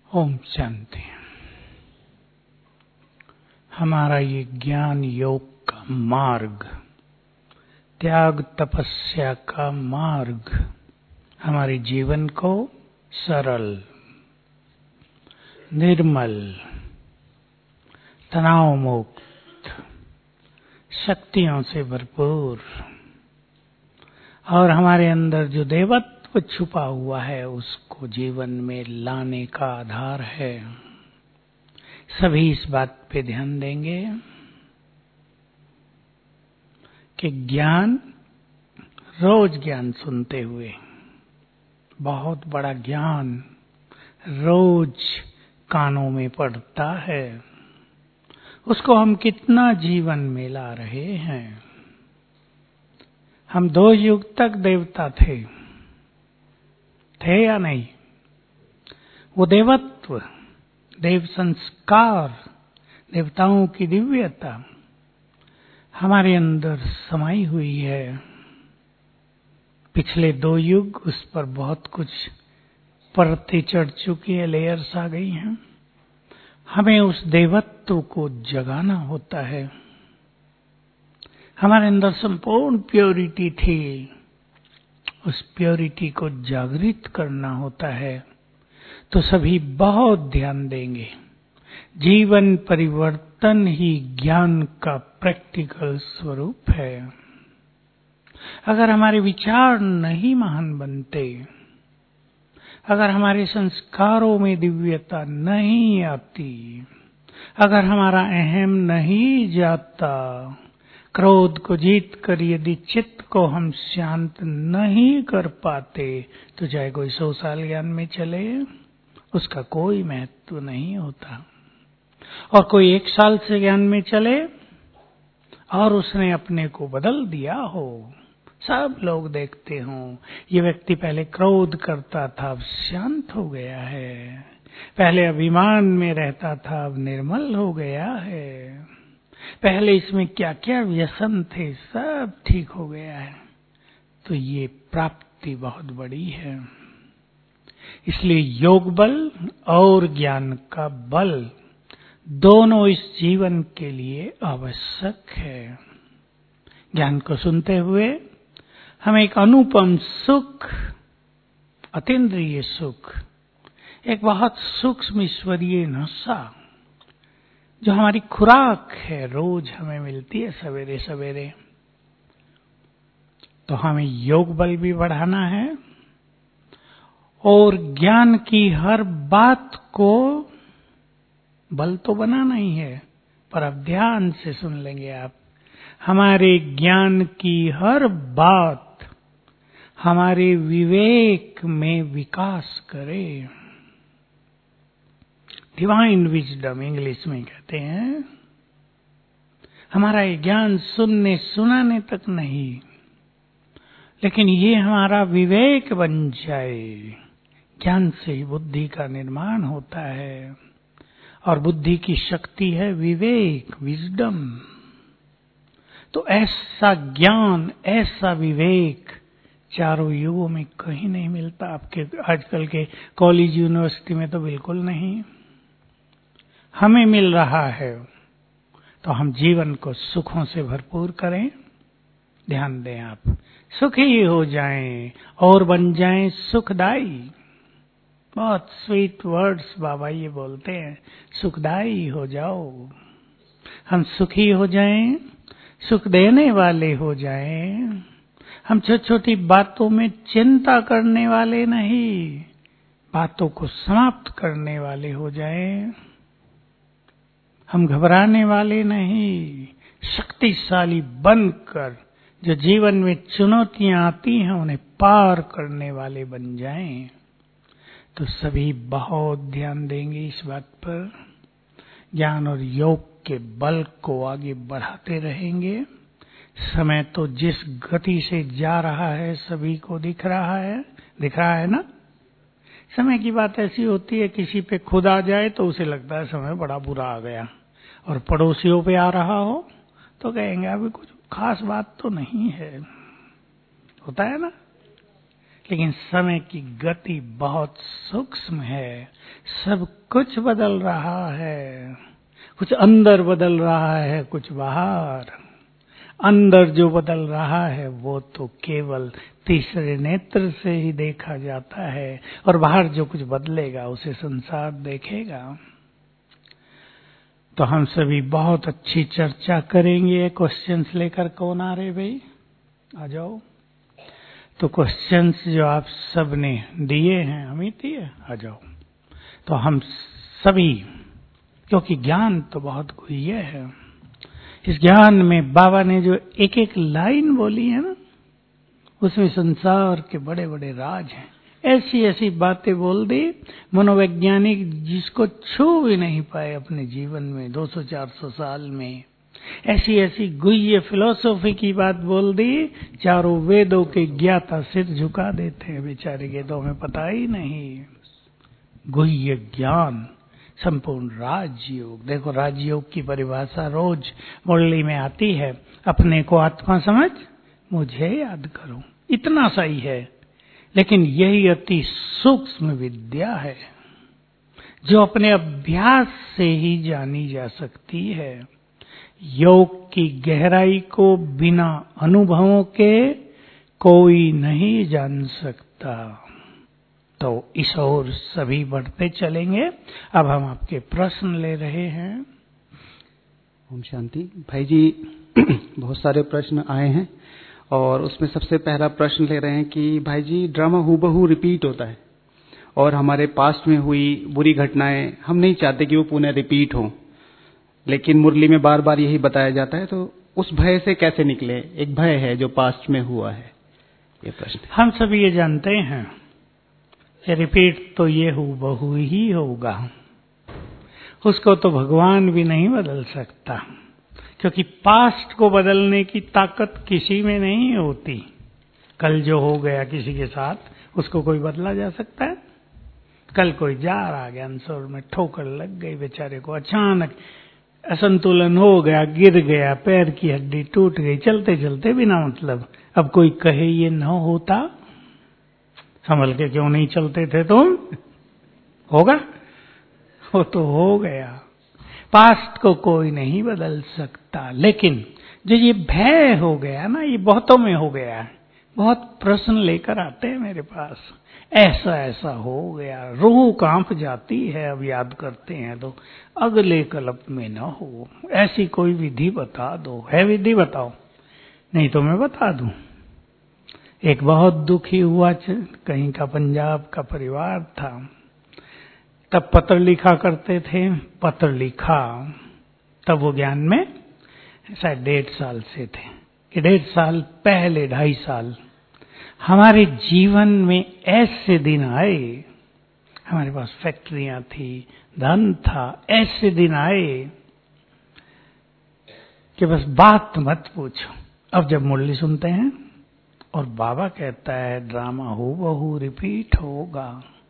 ओम शांति। हमारा ये ज्ञान योग का मार्ग, त्याग तपस्या का मार्ग हमारे जीवन को सरल, निर्मल, तनाव मुक्त, शक्तियों से भरपूर और हमारे अंदर जो देवत्व छुपा हुआ है उसको जीवन में लाने का आधार है। सभी इस बात पे ध्यान देंगे कि रोज ज्ञान सुनते हुए, बहुत बड़ा ज्ञान रोज कानों में पड़ता है, उसको हम कितना जीवन में ला रहे हैं। हम 2 युग तक देवता थे या नहीं? वो देवत्व, देव संस्कार, देवताओं की दिव्यता हमारे अंदर समाई हुई है। पिछले 2 युग उस पर बहुत कुछ परतें चढ़ चुकी है, लेयर्स आ गई हैं। हमें उस देवत्व को जगाना होता है। हमारे अंदर संपूर्ण प्योरिटी थी, उस प्योरिटी को जागृत करना होता है। तो सभी बहुत ध्यान देंगे। जीवन परिवर्तन ही ज्ञान का प्रैक्टिकल स्वरूप है। अगर हमारे विचार नहीं महान बनते, अगर हमारे संस्कारों में दिव्यता नहीं आती, अगर हमारा अहम नहीं जाता, क्रोध को जीत कर यदि चित्त को हम शांत नहीं कर पाते, तो चाहे कोई 100 साल ज्ञान में चले, उसका कोई महत्व नहीं होता। और कोई 1 साल से ज्ञान में चले और उसने अपने को बदल दिया हो, सब लोग देखते हों, ये व्यक्ति पहले क्रोध करता था, अब शांत हो गया है, पहले अभिमान में रहता था, अब निर्मल हो गया है, पहले इसमें क्या क्या व्यसन थे, सब ठीक हो गया है। तो ये प्राप्ति बहुत बड़ी है। इसलिए योग बल और ज्ञान का बल दोनों इस जीवन के लिए आवश्यक है। ज्ञान को सुनते हुए हम एक अनुपम सुख, अतीन्द्रिय सुख, एक बहुत सूक्ष्म ईश्वरीय नशा जो हमारी खुराक है, रोज हमें मिलती है सवेरे सवेरे। तो हमें योग बल भी बढ़ाना है और ज्ञान की हर बात को बल तो बनाना ही है, पर अब ध्यान से सुन लेंगे आप। हमारे ज्ञान की हर बात हमारे विवेक में विकास करे। डिवाइन विजडम इंग्लिश में कहते हैं। हमारा ये ज्ञान सुनने सुनाने तक नहीं, लेकिन ये हमारा विवेक बन जाए। ज्ञान से ही बुद्धि का निर्माण होता है और बुद्धि की शक्ति है विवेक, विजडम। तो ऐसा ज्ञान, ऐसा विवेक चारों युगों में कहीं नहीं मिलता। आपके आजकल के कॉलेज यूनिवर्सिटी में तो बिल्कुल नहीं। हमें मिल रहा है, तो हम जीवन को सुखों से भरपूर करें। ध्यान दें आप, सुखी हो जाएं और बन जाएं सुखदाई। बहुत स्वीट वर्ड्स बाबा ये बोलते हैं, सुखदाई हो जाओ। हम सुखी हो जाएं, सुख देने वाले हो जाएं। हम छोटी छोटी बातों में चिंता करने वाले नहीं, बातों को समाप्त करने वाले हो जाएं। हम घबराने वाले नहीं, शक्तिशाली बनकर जो जीवन में चुनौतियां आती हैं उन्हें पार करने वाले बन जाएं। तो सभी बहुत ध्यान देंगे इस बात पर। ज्ञान और योग के बल को आगे बढ़ाते रहेंगे। समय तो जिस गति से जा रहा है सभी को दिख रहा है ना। समय की बात ऐसी होती है, किसी पे खुद आ जाए तो उसे लगता है समय बड़ा बुरा आ गया, और पड़ोसियों पे आ रहा हो तो कहेंगे अभी कुछ खास बात तो नहीं है, होता है ना। लेकिन समय की गति बहुत सूक्ष्म है, सब कुछ बदल रहा है, कुछ अंदर बदल रहा है, कुछ बाहर। अंदर जो बदल रहा है वो तो केवल तीसरे नेत्र से ही देखा जाता है, और बाहर जो कुछ बदलेगा उसे संसार देखेगा। तो हम सभी बहुत अच्छी चर्चा करेंगे। क्वेश्चंस लेकर कौन आ रहे भाई? आ जाओ। तो क्वेश्चंस जो आप सब ने दिए हैं, अमित दिए, आ जाओ। तो हम सभी, क्योंकि ज्ञान तो बहुत गुह्य है, इस ज्ञान में बाबा ने जो एक एक लाइन बोली है ना, उसमें संसार के बड़े बड़े राज हैं। ऐसी ऐसी बातें बोल दी मनोवैज्ञानिक जिसको छू भी नहीं पाए अपने जीवन में 200-400 साल में। ऐसी ऐसी गुह्य फिलॉसफी की बात बोल दी, चारों वेदों के ज्ञाता सिर झुका देते हैं बेचारे के, तो हमें पता ही नहीं। गुह्य ज्ञान, संपूर्ण राजयोग। देखो राजयोग की परिभाषा रोज मुरली में आती है, अपने को आत्मा समझ मुझे याद करो, इतना सही है। लेकिन यही अति सूक्ष्म विद्या है जो अपने अभ्यास से ही जानी जा सकती है। योग की गहराई को बिना अनुभवों के कोई नहीं जान सकता। तो इस ओर सभी बढ़ते चलेंगे। अब हम आपके प्रश्न ले रहे हैं। ओम शांति। भाई जी बहुत सारे प्रश्न आए हैं और उसमें सबसे पहला प्रश्न ले रहे हैं कि भाई जी ड्रामा हूबहू रिपीट होता है और हमारे पास्ट में हुई बुरी घटनाएं हम नहीं चाहते कि वो पुनः रिपीट हो, लेकिन मुरली में बार बार यही बताया जाता है, तो उस भय से कैसे निकले? एक भय है जो पास्ट में हुआ है, ये प्रश्न। हम सभी ये जानते हैं कि रिपीट तो ये हूबहू ही होगा, उसको तो भगवान भी नहीं बदल सकता, क्योंकि पास्ट को बदलने की ताकत किसी में नहीं होती। कल जो हो गया किसी के साथ उसको कोई बदला जा सकता है? कल कोई जा रहा ज्ञानसरोवर में ठोकर लग गई, बेचारे को अचानक असंतुलन हो गया, गिर गया, पैर की हड्डी टूट गई, चलते चलते बिना मतलब। अब कोई कहे ये न होता, संभल के क्यों नहीं चलते थे तुम? होगा? वो तो हो गया। पास्ट को कोई नहीं बदल सकता। लेकिन जो ये भय हो गया ना, ये बहुतों में हो गया है। बहुत प्रश्न लेकर आते हैं मेरे पास, ऐसा ऐसा हो गया, रूह कांप जाती है अब याद करते हैं तो, अगले कल्प में न हो। ऐसी कोई विधि बता दो। है विधि? बताओ, नहीं तो मैं बता दूं। एक बहुत दुखी हुआ कहीं का पंजाब का परिवार था, तब पत्र लिखा करते थे। पत्र लिखा तब वो ज्ञान में शायद 1.5 साल से थे कि 1.5 साल पहले, 2.5 साल हमारे जीवन में ऐसे दिन आए, हमारे पास फैक्ट्रियां थी, धन था, ऐसे दिन आए कि बस बात मत पूछो। अब जब मुरली सुनते हैं और बाबा कहता है ड्रामा हूबहू रिपीट होगा,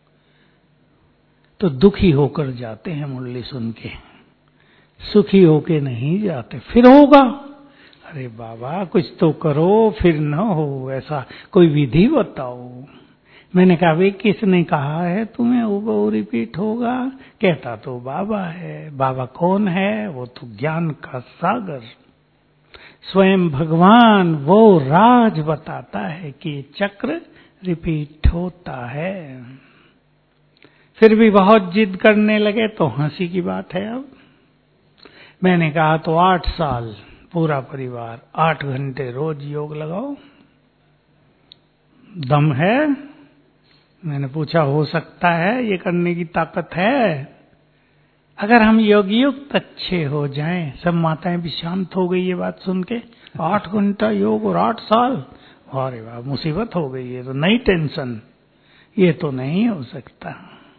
तो दुखी होकर जाते हैं मुरली सुन के, सुखी होके नहीं जाते। फिर होगा, अरे बाबा कुछ तो करो, फिर न हो, ऐसा कोई विधि बताओ। मैंने कहा भाई किसने कहा है तुम्हें हूबहू रिपीट होगा? कहता तो बाबा है। बाबा कौन है? वो तो ज्ञान का सागर, स्वयं भगवान, वो राज बताता है कि चक्र रिपीट होता है। फिर भी बहुत जिद करने लगे तो हंसी की बात है। अब मैंने कहा तो 8 साल पूरा परिवार 8 घंटे रोज योग लगाओ, दम है? मैंने पूछा हो सकता है, ये करने की ताकत है? अगर हम योगयुक्त अच्छे हो जाएं, सब माताएं भी शांत हो गई ये बात सुन के। 8 घंटा योग और 8 साल, अरे वाह मुसीबत हो गई, ये तो नई टेंशन, ये तो नहीं हो सकता।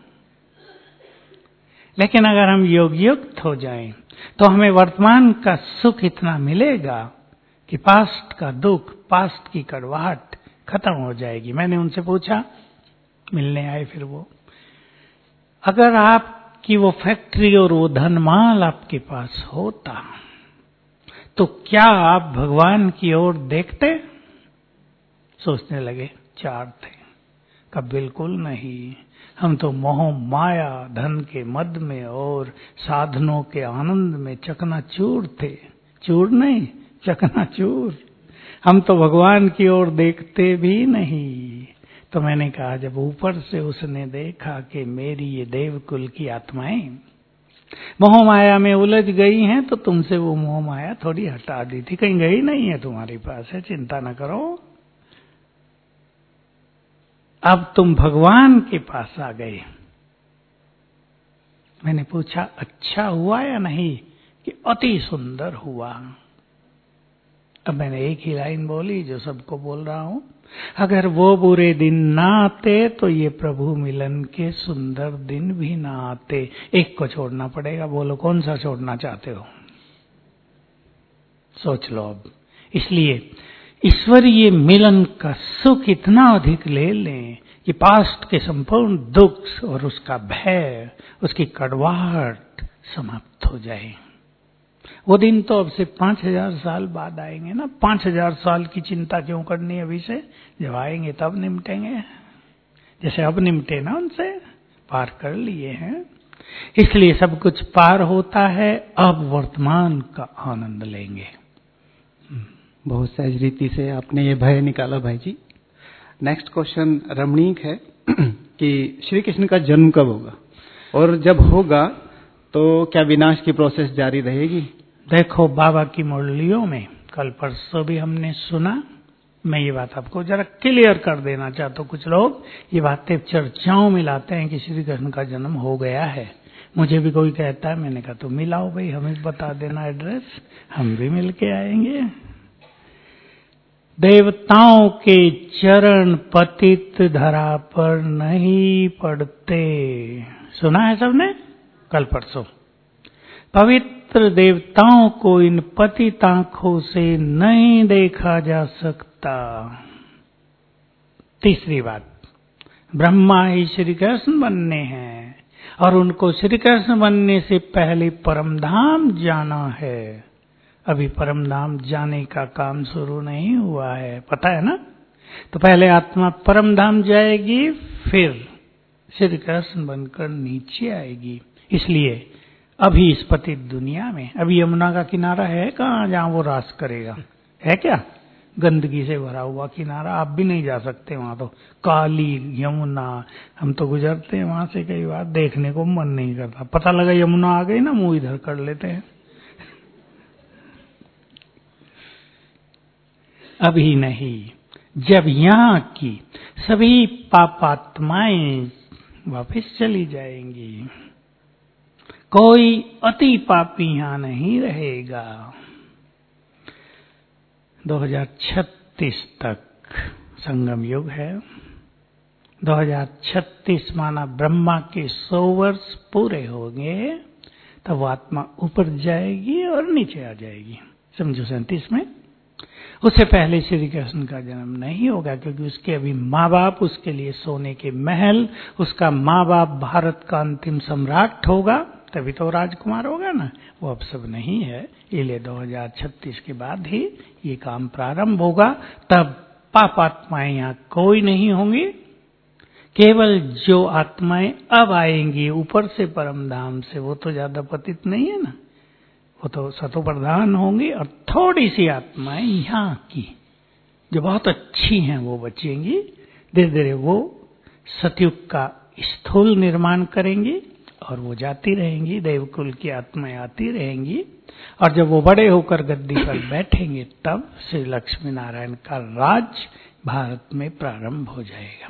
लेकिन अगर हम योगयुक्त हो जाएं तो हमें वर्तमान का सुख इतना मिलेगा कि पास्ट का दुख, पास्ट की कड़वाहट खत्म हो जाएगी। मैंने उनसे पूछा, मिलने आए फिर वो, अगर आपकी वो फैक्ट्री और वो धनमाल आपके पास होता तो क्या आप भगवान की ओर देखते? सोचने लगे, 4 थे। का बिल्कुल नहीं। हम तो मोह माया धन के मद में और साधनों के आनंद में चकनाचूर थे। चूर नहीं, चकनाचूर। हम तो भगवान की ओर देखते भी नहीं। तो मैंने कहा जब ऊपर से उसने देखा कि मेरी ये देवकुल की आत्माएं मोह माया में उलझ गई हैं, तो तुमसे वो मोह माया थोड़ी हटा दी थी। कहीं गई नहीं है, तुम्हारे पास है, चिंता न करो। अब तुम भगवान के पास आ गए। मैंने पूछा अच्छा हुआ या नहीं? कि अति सुंदर हुआ। अब मैंने एक ही लाइन बोली जो सबको बोल रहा हूं, अगर वो बुरे दिन ना आते तो ये प्रभु मिलन के सुंदर दिन भी ना आते। एक को छोड़ना पड़ेगा। बोलो कौन सा छोड़ना चाहते हो? सोच लो अब। इसलिए ईश्वरीय मिलन का सुख इतना अधिक ले लें कि पास्ट के संपूर्ण दुख और उसका भय, उसकी कड़वाहट समाप्त हो जाए। वो दिन तो अब से 5000 साल बाद आएंगे ना। 5000 साल की चिंता क्यों करनी अभी से? जब आएंगे तब निपटेंगे। जैसे अब निपटे ना, उनसे पार कर लिए हैं। इसलिए सब कुछ पार होता है, अब वर्तमान का आनंद लेंगे। बहुत सहज रीति से आपने ये भय निकाला भाई जी। नेक्स्ट क्वेश्चन रमणीक है कि श्री कृष्ण का जन्म कब होगा, और जब होगा तो क्या विनाश की प्रोसेस जारी रहेगी? देखो बाबा की मुरलियों में कल परसों भी हमने सुना। मैं ये बात आपको जरा क्लियर कर देना चाहता हूँ। कुछ लोग ये बातें चर्चाओं में लाते हैं कि श्री कृष्ण का जन्म हो गया है। मुझे भी कोई कहता है, मैंने कहा तो मिलाओ भाई, हमें बता देना एड्रेस, हम भी मिल के आएंगे। देवताओं के चरण पतित धरा पर नहीं पड़ते। सुना है सबने कल परसों? पवित्र देवताओं को इन पतित आंखों से नहीं देखा जा सकता। तीसरी बात, ब्रह्मा ही श्री कृष्ण बनने हैं और उनको श्री कृष्ण बनने से पहले परमधाम जाना है। अभी परमधाम जाने का काम शुरू नहीं हुआ है, पता है ना? तो पहले आत्मा परमधाम जाएगी, फिर श्री कृष्ण बनकर नीचे आएगी। इसलिए अभी इस पतित दुनिया में, अभी यमुना का किनारा है कहाँ जहां वो रास करेगा? है क्या? गंदगी से भरा हुआ किनारा, आप भी नहीं जा सकते वहां। तो काली यमुना, हम तो गुजरते हैं वहां से, कई बार देखने को मन नहीं करता। पता लगा यमुना आ गई ना, मुंह इधर कर लेते हैं। अभी नहीं, जब यहाँ की सभी पापात्माएं वापस चली जाएंगी, कोई अति पापी यहां नहीं रहेगा। 2036 तक संगम युग है। 2036 माना ब्रह्मा के 100 वर्ष पूरे होंगे, तब आत्मा ऊपर जाएगी और नीचे आ जाएगी। समझो 37 में। उससे पहले श्री कृष्ण का जन्म नहीं होगा, क्योंकि उसके अभी माँ बाप उसके लिए सोने के महल, उसका माँ बाप भारत का अंतिम सम्राट होगा, तभी तो राजकुमार होगा ना। वो अब सब नहीं है। इसलिए 2036 के बाद ही ये काम प्रारंभ होगा। तब पाप आत्माएं यहाँ कोई नहीं होंगी। केवल जो आत्माएं अब आएंगी ऊपर से परमधाम से, वो तो ज्यादा पतित नहीं है ना, वो तो सतो प्रधान होंगी। और थोड़ी सी आत्माएं यहाँ की जो बहुत अच्छी हैं वो बचेंगी। धीरे धीरे वो सतयुग का स्थूल निर्माण करेंगी और वो जाती रहेंगी। देवकुल की आत्माएं आती रहेंगी, और जब वो बड़े होकर गद्दी पर बैठेंगे तब श्री लक्ष्मी नारायण का राज भारत में प्रारंभ हो जाएगा।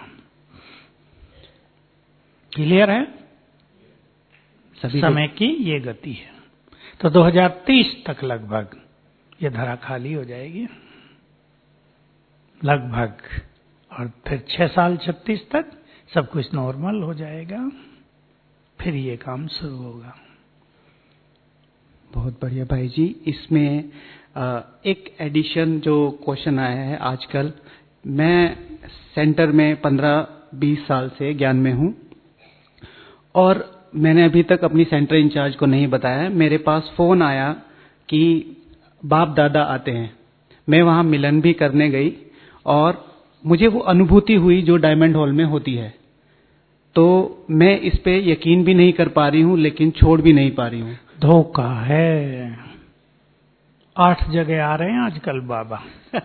क्लियर है? सभी समय की ये गति है। तो 2030 तक लगभग ये धरा खाली हो जाएगी लगभग, और फिर 6 साल 36 तक सब कुछ नॉर्मल हो जाएगा। फिर ये काम शुरू होगा। बहुत बढ़िया भाई जी। इसमें एक एडिशन जो क्वेश्चन आया है आजकल, मैं सेंटर में 15-20 साल से ज्ञान में हूँ, और मैंने अभी तक अपनी सेंटर इंचार्ज को नहीं बताया। मेरे पास फोन आया कि बाप दादा आते हैं। मैं वहाँ मिलन भी करने गई, और मुझे वो अनुभूति हुई जो डायमंड हॉल में होती है, तो मैं इस पे यकीन भी नहीं कर पा रही हूँ, लेकिन छोड़ भी नहीं पा रही हूँ। धोखा है। 8 जगह आ रहे हैं आजकल बाबा।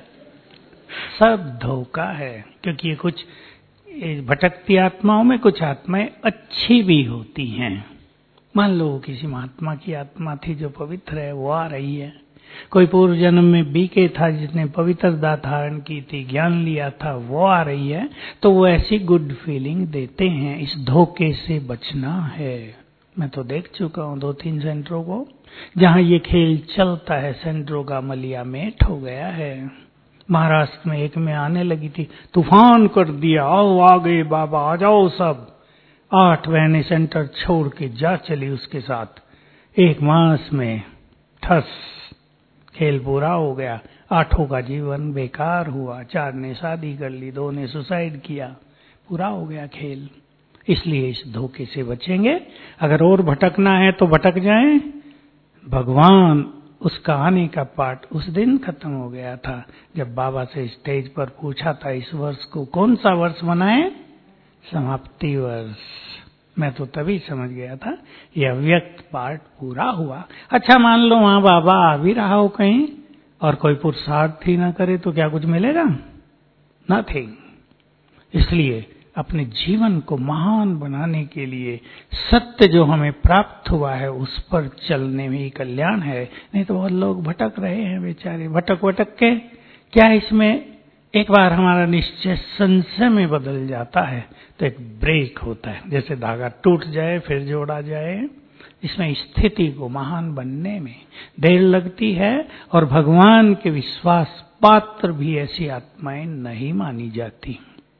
सब धोखा है, क्योंकि ये कुछ भटकती आत्माओं में कुछ आत्माएं अच्छी भी होती हैं। मान लो किसी महात्मा की आत्मा थी जो पवित्र है, वो आ रही है। कोई पूर्व जन्म में बीके था जिसने पवित्रता धारण की थी, ज्ञान लिया था, वो आ रही है, तो वो ऐसी गुड फीलिंग देते हैं। इस धोखे से बचना है। मैं तो देख चुका हूँ 2-3 सेंटरों को जहाँ ये खेल चलता है। सेंटरों का मलियामेट हो गया है। महाराष्ट्र में एक में आने लगी थी, तूफान कर दिया, आओ आ गए बाबा, आ जाओ सब। 8 बहनें सेंटर छोड़ के जा चली उसके साथ। 1 मास में ठस, खेल पूरा हो गया। 8 का जीवन बेकार हुआ। 4 ने शादी कर ली, 2 ने सुसाइड किया, पूरा हो गया खेल। इसलिए इस धोखे से बचेंगे। अगर और भटकना है तो भटक जाएं। भगवान, उसका आने का पाठ उस दिन खत्म हो गया था जब बाबा से स्टेज पर पूछा था, इस वर्ष को कौन सा वर्ष मनाएं? समाप्ति वर्ष। मैं तो तभी समझ गया था ये अव्यक्त पार्ट पूरा हुआ। अच्छा, मान लो वहां बाबा आ भी रहा हो कहीं और कोई पुरुषार्थ ही ना करे तो क्या कुछ मिलेगा? नथिंग। इसलिए अपने जीवन को महान बनाने के लिए सत्य जो हमें प्राप्त हुआ है उस पर चलने में ही कल्याण है। नहीं तो बहुत लोग भटक रहे हैं बेचारे, भटक भटक के। क्या इसमें एक बार हमारा निश्चय संशय में बदल जाता है तो एक ब्रेक होता है, जैसे धागा टूट जाए फिर जोड़ा जाए। इसमें स्थिति को महान बनने में देर लगती है और भगवान के विश्वास पात्र भी ऐसी आत्माएं नहीं मानी जाती।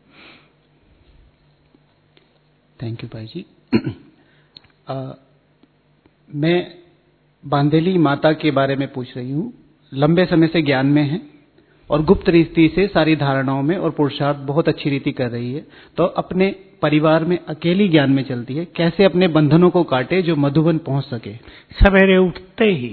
थैंक यू भाई जी। मैं बांधेली माता के बारे में पूछ रही हूँ। लंबे समय से ज्ञान में है और गुप्त रीति से सारी धारणाओं में और पुरुषार्थ बहुत अच्छी रीति कर रही है, तो अपने परिवार में अकेली ज्ञान में चलती है। कैसे अपने बंधनों को काटे जो मधुबन पहुंच सके? सवेरे उठते ही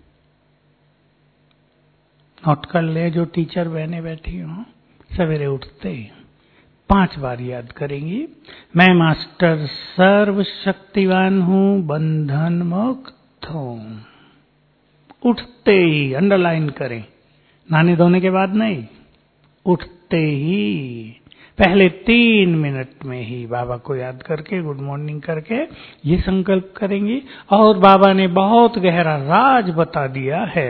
नोट कर ले, जो टीचर बहने बैठी हो, सवेरे उठते ही 5 बार याद करेंगी, मैं मास्टर सर्वशक्तिवान हूं, बंधन मुक्त हूं। उठते ही अंडरलाइन करें, नहाने धोने के बाद नहीं, उठते ही पहले 3 मिनट में ही बाबा को याद करके गुड मॉर्निंग करके ये संकल्प करेंगी। और बाबा ने बहुत गहरा राज बता दिया है।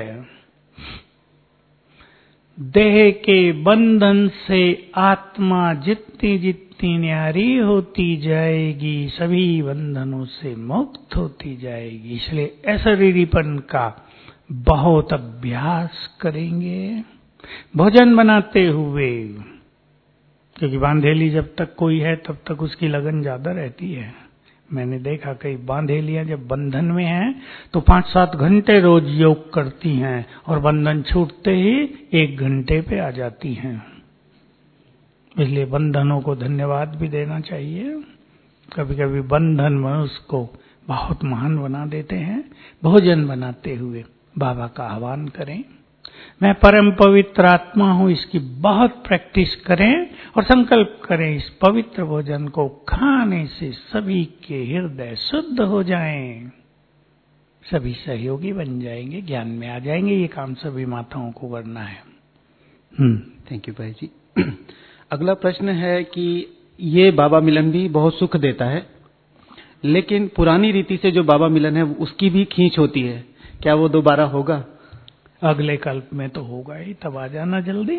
देह के बंधन से आत्मा जितनी जितनी न्यारी होती जाएगी, सभी बंधनों से मुक्त होती जाएगी। इसलिए अशरीरीपन का बहुत अभ्यास करेंगे भोजन बनाते हुए, क्योंकि बांधेली जब तक कोई है तब तक उसकी लगन ज्यादा रहती है। मैंने देखा कई बांधेलियां जब बंधन में हैं तो 5-7 घंटे रोज योग करती हैं और बंधन छूटते ही 1 घंटे पे आ जाती हैं। इसलिए बंधनों को धन्यवाद भी देना चाहिए। कभी कभी बंधन मनुष्य को बहुत महान बना देते हैं। भोजन बनाते हुए बाबा का आह्वान करें, मैं परम पवित्र आत्मा हूं, इसकी बहुत प्रैक्टिस करें और संकल्प करें इस पवित्र भोजन को खाने से सभी के हृदय शुद्ध हो जाएं, सभी सहयोगी बन जाएंगे, ज्ञान में आ जाएंगे। ये काम सभी माताओं को करना है। थैंक यू भाई जी। अगला प्रश्न है कि ये बाबा मिलन भी बहुत सुख देता है, लेकिन पुरानी रीति से जो बाबा मिलन है उसकी भी खींच होती है, क्या वो दोबारा होगा? अगले कल्प में तो होगा ही, तब आ जाना जल्दी।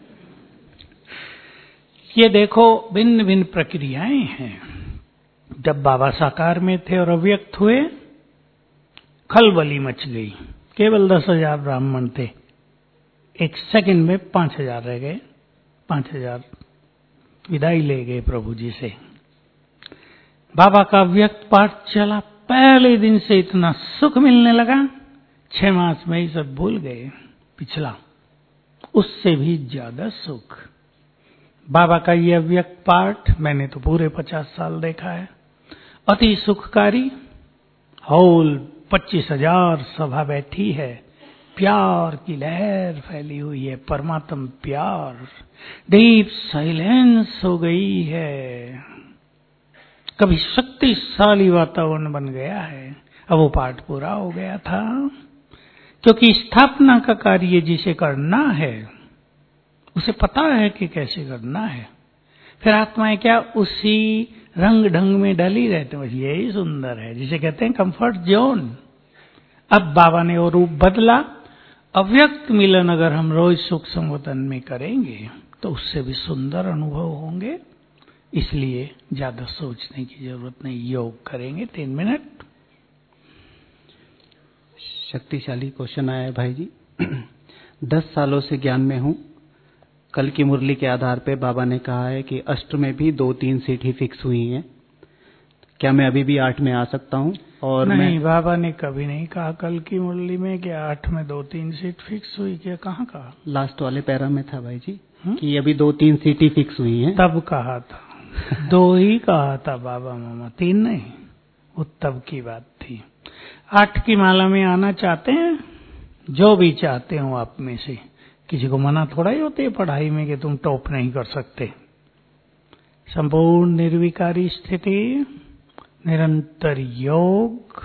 ये देखो भिन्न भिन्न प्रक्रियाएं हैं। जब बाबा साकार में थे और अव्यक्त हुए, खलबली मच गई। केवल 10,000 ब्राह्मण थे, 1 सेकंड में 5,000 रह गए। 5,000 विदाई ले गए प्रभु जी से। बाबा का अव्यक्त पाठ चला, पहले दिन से इतना सुख मिलने लगा, 6 मास में ही सब भूल गए पिछला, उससे भी ज्यादा सुख। बाबा का ये अव्यक्त पाठ मैंने तो पूरे 50 साल देखा है, अति सुखकारी। होल 25,000 सभा बैठी है, प्यार की लहर फैली हुई है, परमात्म प्यार, डीप साइलेंस हो गई है, कभी शक्तिशाली वातावरण बन गया है। अब वो पाठ पूरा हो गया था, क्योंकि स्थापना का कार्य जिसे करना है उसे पता है कि कैसे करना है। फिर आत्माएं क्या उसी रंग ढंग में डली रहते हैं। यही सुंदर है, जिसे कहते हैं कंफर्ट जोन। अब बाबा ने वो रूप बदला। अव्यक्त मिलन अगर हम रोज सुख संवतन में करेंगे तो उससे भी सुंदर अनुभव होंगे। इसलिए ज्यादा सोचने की जरूरत नहीं, योग करेंगे 3 मिनट। शक्तिशाली क्वेश्चन आया है भाई जी। 10 सालों से ज्ञान में हूँ। कल की मुरली के आधार पे बाबा ने कहा है कि अष्ट में भी 2-3 सीट ही फिक्स हुई हैं। क्या मैं अभी भी 8 में आ सकता हूँ? और नहीं, बाबा ने कभी नहीं कहा कल की मुरली में कि 8 में 2-3 सीट फिक्स हुई। क्या कहाँ कहा? लास्ट वाले पैरा में था भाई जी कि अभी 2-3 सीट ही फिक्स हुई हैं। तब कहा था 2 ही कहा था बाबा मामा, 3 नहीं। वो तब की बात थी। 8 की माला में आना चाहते हैं? जो भी चाहते हो आप में से, किसी को मना थोड़ा ही होती है पढ़ाई में कि तुम टॉप नहीं कर सकते। संपूर्ण निर्विकारी स्थिति, निरंतर योग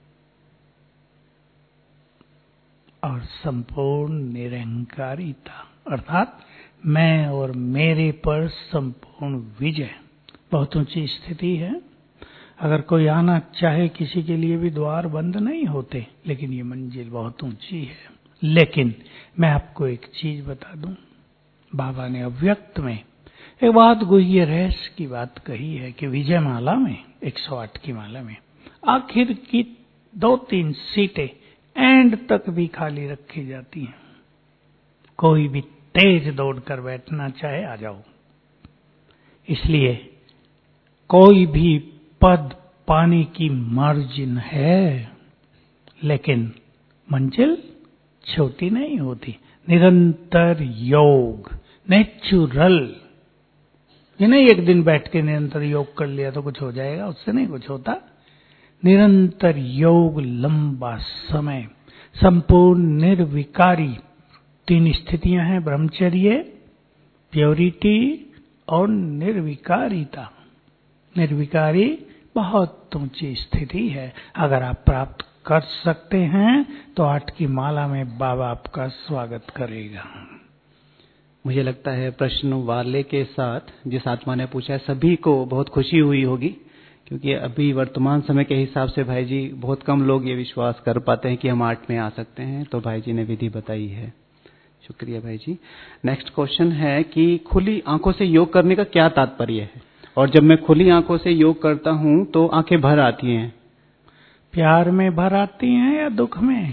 और संपूर्ण निरंकारिता, अर्थात मैं और मेरे पर संपूर्ण विजय, बहुत ऊंची स्थिति है। अगर कोई आना चाहे, किसी के लिए भी द्वार बंद नहीं होते, लेकिन ये मंजिल बहुत ऊंची है। लेकिन मैं आपको एक चीज बता दूं, बाबा ने अव्यक्त में एक बहुत गुह्य रहस्य की बात कही है कि विजय माला में, 108 की माला में, आखिर की 2-3 सीटें एंड तक भी खाली रखी जाती हैं। कोई भी तेज दौड़कर बैठना चाहे आ जाओ। इसलिए कोई भी पद पाने की मार्जिन है, लेकिन मंजिल छोटी नहीं होती। निरंतर योग, नेचुरल। ये नहीं एक दिन बैठ के निरंतर योग कर लिया तो कुछ हो जाएगा, उससे नहीं कुछ होता। निरंतर योग, लंबा समय, संपूर्ण निर्विकारी। 3 स्थितियां हैं, ब्रह्मचर्य, प्योरिटी और निर्विकारिता। निर्विकारी बहुत ऊंची स्थिति है। अगर आप प्राप्त कर सकते हैं तो 8 की माला में बाबा आपका स्वागत करेगा। मुझे लगता है प्रश्न वाले के साथ जिस आत्मा ने पूछा है सभी को बहुत खुशी हुई होगी, क्योंकि अभी वर्तमान समय के हिसाब से भाई जी बहुत कम लोग ये विश्वास कर पाते हैं कि हम 8 में आ सकते हैं। तो भाई जी ने विधि बताई है। शुक्रिया भाई जी। नेक्स्ट क्वेश्चन है कि खुली आंखों से योग करने का क्या तात्पर्य है, और जब मैं खुली आंखों से योग करता हूं तो आंखें भर आती हैं। प्यार में भर आती हैं या दुख में?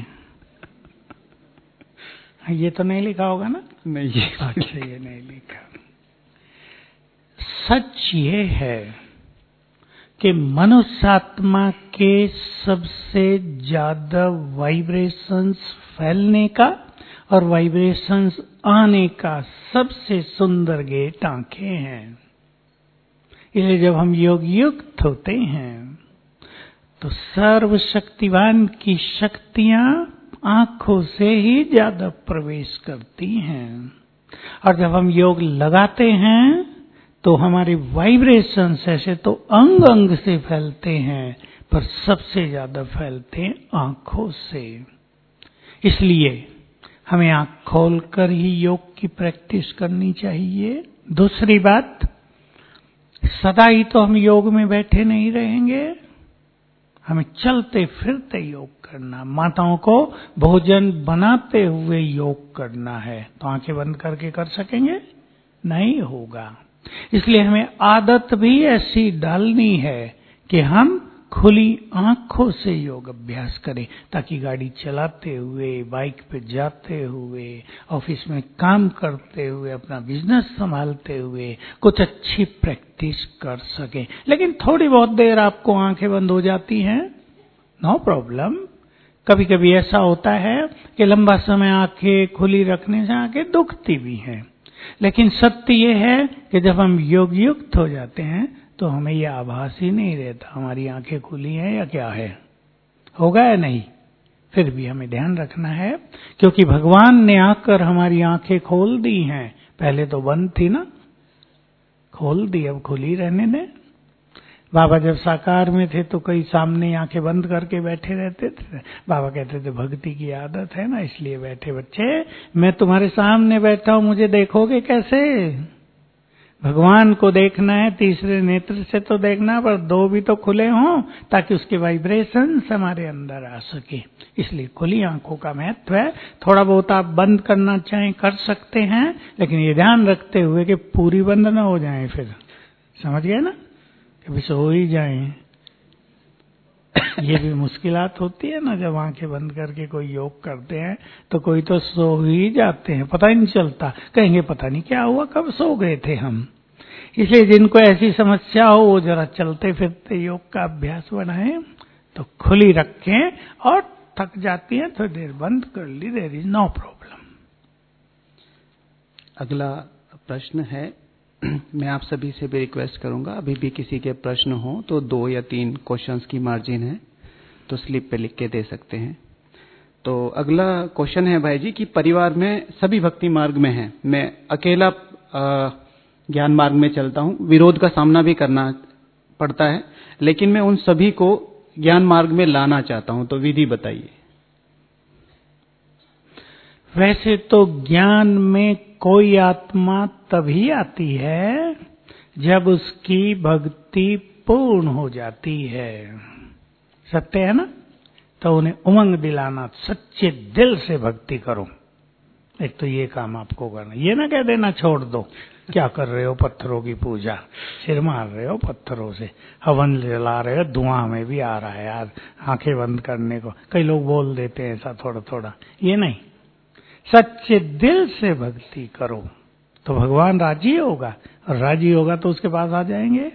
ये तो नहीं लिखा होगा ना? नहीं। अच्छा, ये नहीं लिखा। सच ये है कि मनुष्य आत्मा के सबसे ज्यादा वाइब्रेशंस फैलने का और वाइब्रेशंस आने का सबसे सुंदर गेट आंखें हैं। इसलिए जब हम योग युक्त होते हैं तो सर्वशक्तिवान की शक्तियां आंखों से ही ज्यादा प्रवेश करती हैं। और जब हम योग लगाते हैं तो हमारे वाइब्रेशंस ऐसे तो अंग अंग से फैलते हैं, पर सबसे ज्यादा फैलते हैं आंखों से। इसलिए हमें आंख खोलकर ही योग की प्रैक्टिस करनी चाहिए। दूसरी बात, सदा ही तो हम योग में बैठे नहीं रहेंगे, हमें चलते फिरते योग करना। माताओं को भोजन बनाते हुए योग करना है, तो आंखें बंद करके कर सकेंगे? नहीं होगा। इसलिए हमें आदत भी ऐसी डालनी है कि हम खुली आंखों से योग अभ्यास करें, ताकि गाड़ी चलाते हुए, बाइक पे जाते हुए, ऑफिस में काम करते हुए, अपना बिजनेस संभालते हुए कुछ अच्छी प्रैक्टिस कर सकें। लेकिन थोड़ी बहुत देर आपको आंखें बंद हो जाती हैं, नो प्रॉब्लम। कभी कभी ऐसा होता है कि लंबा समय आंखें खुली रखने से आंखें दुखती भी हैं। लेकिन सत्य ये है कि जब हम योग युक्त हो जाते हैं तो हमें यह आभास ही नहीं रहता हमारी आंखें खुली हैं या क्या है। होगा या नहीं? फिर भी हमें ध्यान रखना है, क्योंकि भगवान ने आकर हमारी आंखें खोल दी हैं। पहले तो बंद थी ना, खोल दी, अब खुली रहने दें। बाबा जब साकार में थे तो कई सामने आंखें बंद करके बैठे रहते थे। बाबा कहते थे भक्ति की आदत है ना, इसलिए बैठे। बच्चे, मैं तुम्हारे सामने बैठा हूं, मुझे देखोगे कैसे? भगवान को देखना है तीसरे नेत्र से तो देखना, पर दो भी तो खुले हों ताकि उसके वाइब्रेशन हमारे अंदर आ सके। इसलिए खुली आंखों का महत्व है। थोड़ा बहुत आप बंद करना चाहें कर सकते हैं, लेकिन ये ध्यान रखते हुए कि पूरी बंद ना हो जाए। फिर समझ गए ना, कभी सो ही जाएं। ये भी मुश्किलात होती है ना, जब आंखें बंद करके कोई योग करते हैं तो कोई तो सो ही जाते हैं, पता ही नहीं चलता। कहेंगे पता नहीं क्या हुआ, कब सो गए थे हम। इसलिए जिनको ऐसी समस्या हो वो जरा चलते फिरते योग का अभ्यास बनाएं, तो खुली रखें, और थक जाती है तो देर बंद कर ली, देयर इज नो प्रॉब्लम। अगला प्रश्न है, मैं आप सभी से भी रिक्वेस्ट करूंगा, अभी भी किसी के प्रश्न हो तो 2 या 3 क्वेश्चंस की मार्जिन है तो स्लिप पे लिख के दे सकते हैं। तो अगला क्वेश्चन है भाई जी कि परिवार में सभी भक्ति मार्ग में हैं, मैं अकेला ज्ञान मार्ग में चलता हूं, विरोध का सामना भी करना पड़ता है, लेकिन मैं उन सभी को ज्ञान मार्ग में लाना चाहता हूं, तो विधि बताइए। वैसे तो ज्ञान में कोई आत्मा तभी आती है जब उसकी भक्ति पूर्ण हो जाती है। सत्य है ना? तो उन्हें उमंग दिलाना, सच्चे दिल से भक्ति करो। एक तो ये काम आपको करना, ये ना कह देना छोड़ दो, क्या कर रहे हो पत्थरों की पूजा, सिर मार रहे हो पत्थरों से, हवन जला रहे हो, धुआं में भी आ रहा है यार, आंखें बंद करने को। कई लोग बोल देते हैं ऐसा थोड़ा थोड़ा, ये नहीं। सच्चे दिल से भक्ति करो तो भगवान राजी होगा, और राजी होगा तो उसके पास आ जाएंगे।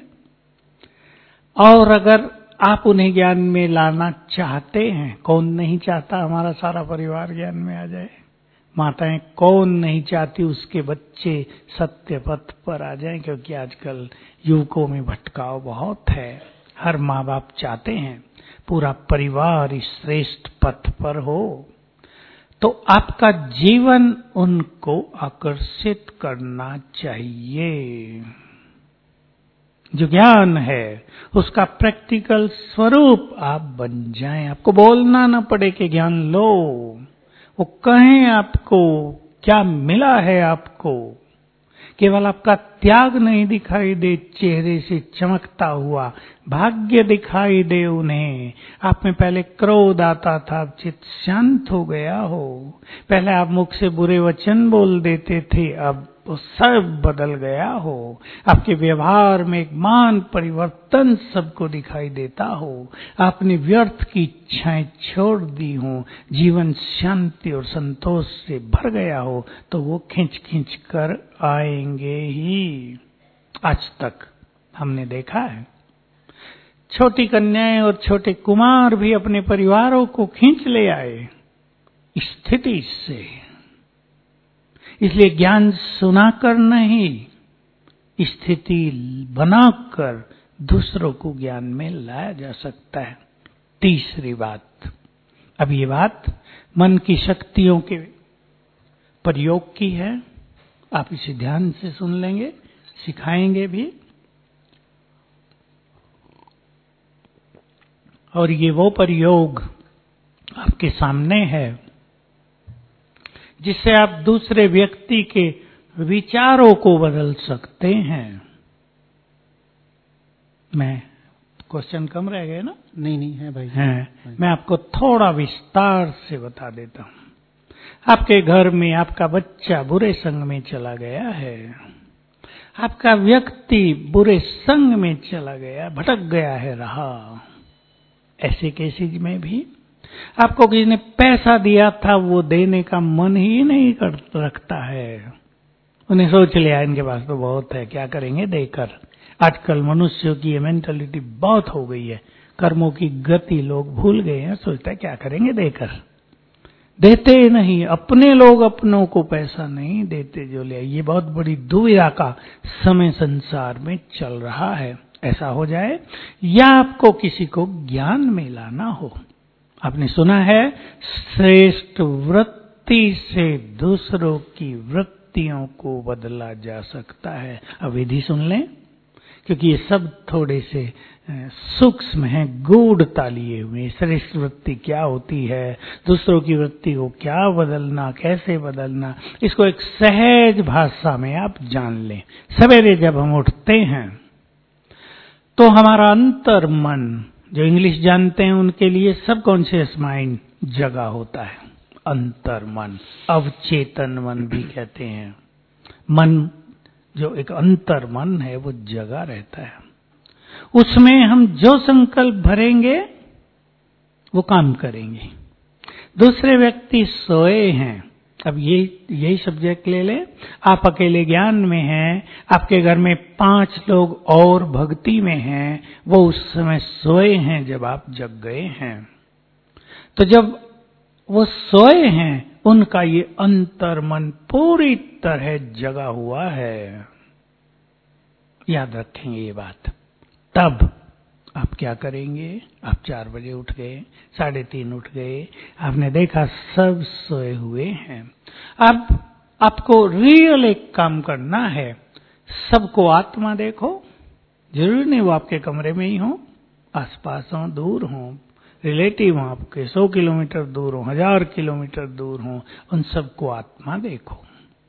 और अगर आप उन्हें ज्ञान में लाना चाहते हैं, कौन नहीं चाहता हमारा सारा परिवार ज्ञान में आ जाए? माताएं कौन नहीं चाहती उसके बच्चे सत्य पथ पर आ जाएं, क्योंकि आजकल युवकों में भटकाव बहुत है। हर माँ बाप चाहते हैं पूरा परिवार इस श्रेष्ठ पथ पर हो, तो आपका जीवन उनको आकर्षित करना चाहिए। जो ज्ञान है उसका प्रैक्टिकल स्वरूप आप बन जाएं, आपको बोलना ना पड़े कि ज्ञान लो, वो कहें आपको क्या मिला है। आपको केवल आपका त्याग नहीं दिखाई दे, चेहरे से चमकता हुआ भाग्य दिखाई दे उन्हें। आप में पहले क्रोध आता था, अब चित्त शांत हो गया हो। पहले आप मुख से बुरे वचन बोल देते थे, अब वो सब बदल गया हो। आपके व्यवहार में एक मान परिवर्तन सबको दिखाई देता हो। आपने व्यर्थ की इच्छाएं छोड़ दी हो, जीवन शांति और संतोष से भर गया हो, तो वो खींच खींच कर आएंगे ही। आज तक हमने देखा है, छोटी कन्याएं और छोटे कुमार भी अपने परिवारों को खींच ले आए स्थिति से। इसलिए ज्ञान सुनाकर नहीं, स्थिति बनाकर दूसरों को ज्ञान में लाया जा सकता है। तीसरी बात, अब ये बात मन की शक्तियों के प्रयोग की है, आप इसे ध्यान से सुन लेंगे, सिखाएंगे भी। और ये वो प्रयोग आपके सामने है जिससे आप दूसरे व्यक्ति के विचारों को बदल सकते हैं। मैं क्वेश्चन कम रह गए ना? नहीं है भाई। है, मैं आपको थोड़ा विस्तार से बता देता हूं। आपके घर में आपका बच्चा बुरे संग में चला गया है, आपका व्यक्ति बुरे संग में चला गया, भटक गया है रहा। ऐसे केसेज में भी आपको किसी ने पैसा दिया था, वो देने का मन ही नहीं रखता है। उन्हें सोच लिया इनके पास तो बहुत है, क्या करेंगे देकर। आजकल मनुष्यों की ये मेंटालिटी बहुत हो गई है, कर्मों की गति लोग भूल गए हैं, सोचता है क्या करेंगे देकर। देते नहीं, अपने लोग अपनों को पैसा नहीं देते जो ले। ये बहुत बड़ी दुविधा का समय संसार में चल रहा है। ऐसा हो जाए या आपको किसी को ज्ञान में लाना हो, आपने सुना है, श्रेष्ठ वृत्ति से दूसरों की वृत्तियों को बदला जा सकता है। अब विधि सुन लें, क्योंकि ये सब थोड़े से सूक्ष्म हैं, गूढ़ता लिए हुए। श्रेष्ठ वृत्ति क्या होती है, दूसरों की वृत्ति को क्या बदलना, कैसे बदलना, इसको एक सहज भाषा में आप जान लें। सवेरे जब हम उठते हैं तो हमारा अंतर मन, जो इंग्लिश जानते हैं उनके लिए सबकॉन्शियस माइंड जगा होता है। अंतर मन, अवचेतन मन भी कहते हैं। मन जो एक अंतर मन है वो जगा रहता है। उसमें हम जो संकल्प भरेंगे वो काम करेंगे। दूसरे व्यक्ति सोए हैं, अब यही सब्जेक्ट ले ले, आप अकेले ज्ञान में हैं, आपके घर में 5 लोग और भक्ति में हैं, वो उस समय सोए हैं जब आप जग गए हैं। तो जब वो सोए हैं, उनका ये अंतर मन पूरी तरह जगा हुआ है। याद रखेंगे ये बात। तब आप क्या करेंगे? आप 4 बजे उठ गए, 3:30 उठ गए, आपने देखा सब सोए हुए हैं। अब आपको रियल एक काम करना है, सबको आत्मा देखो। जरूरी नहीं वो आपके कमरे में ही हो, आसपास हो, दूर हो, रिलेटिव हो आपके, 100 किलोमीटर दूर हो, 1000 किलोमीटर दूर हो, उन सबको आत्मा देखो।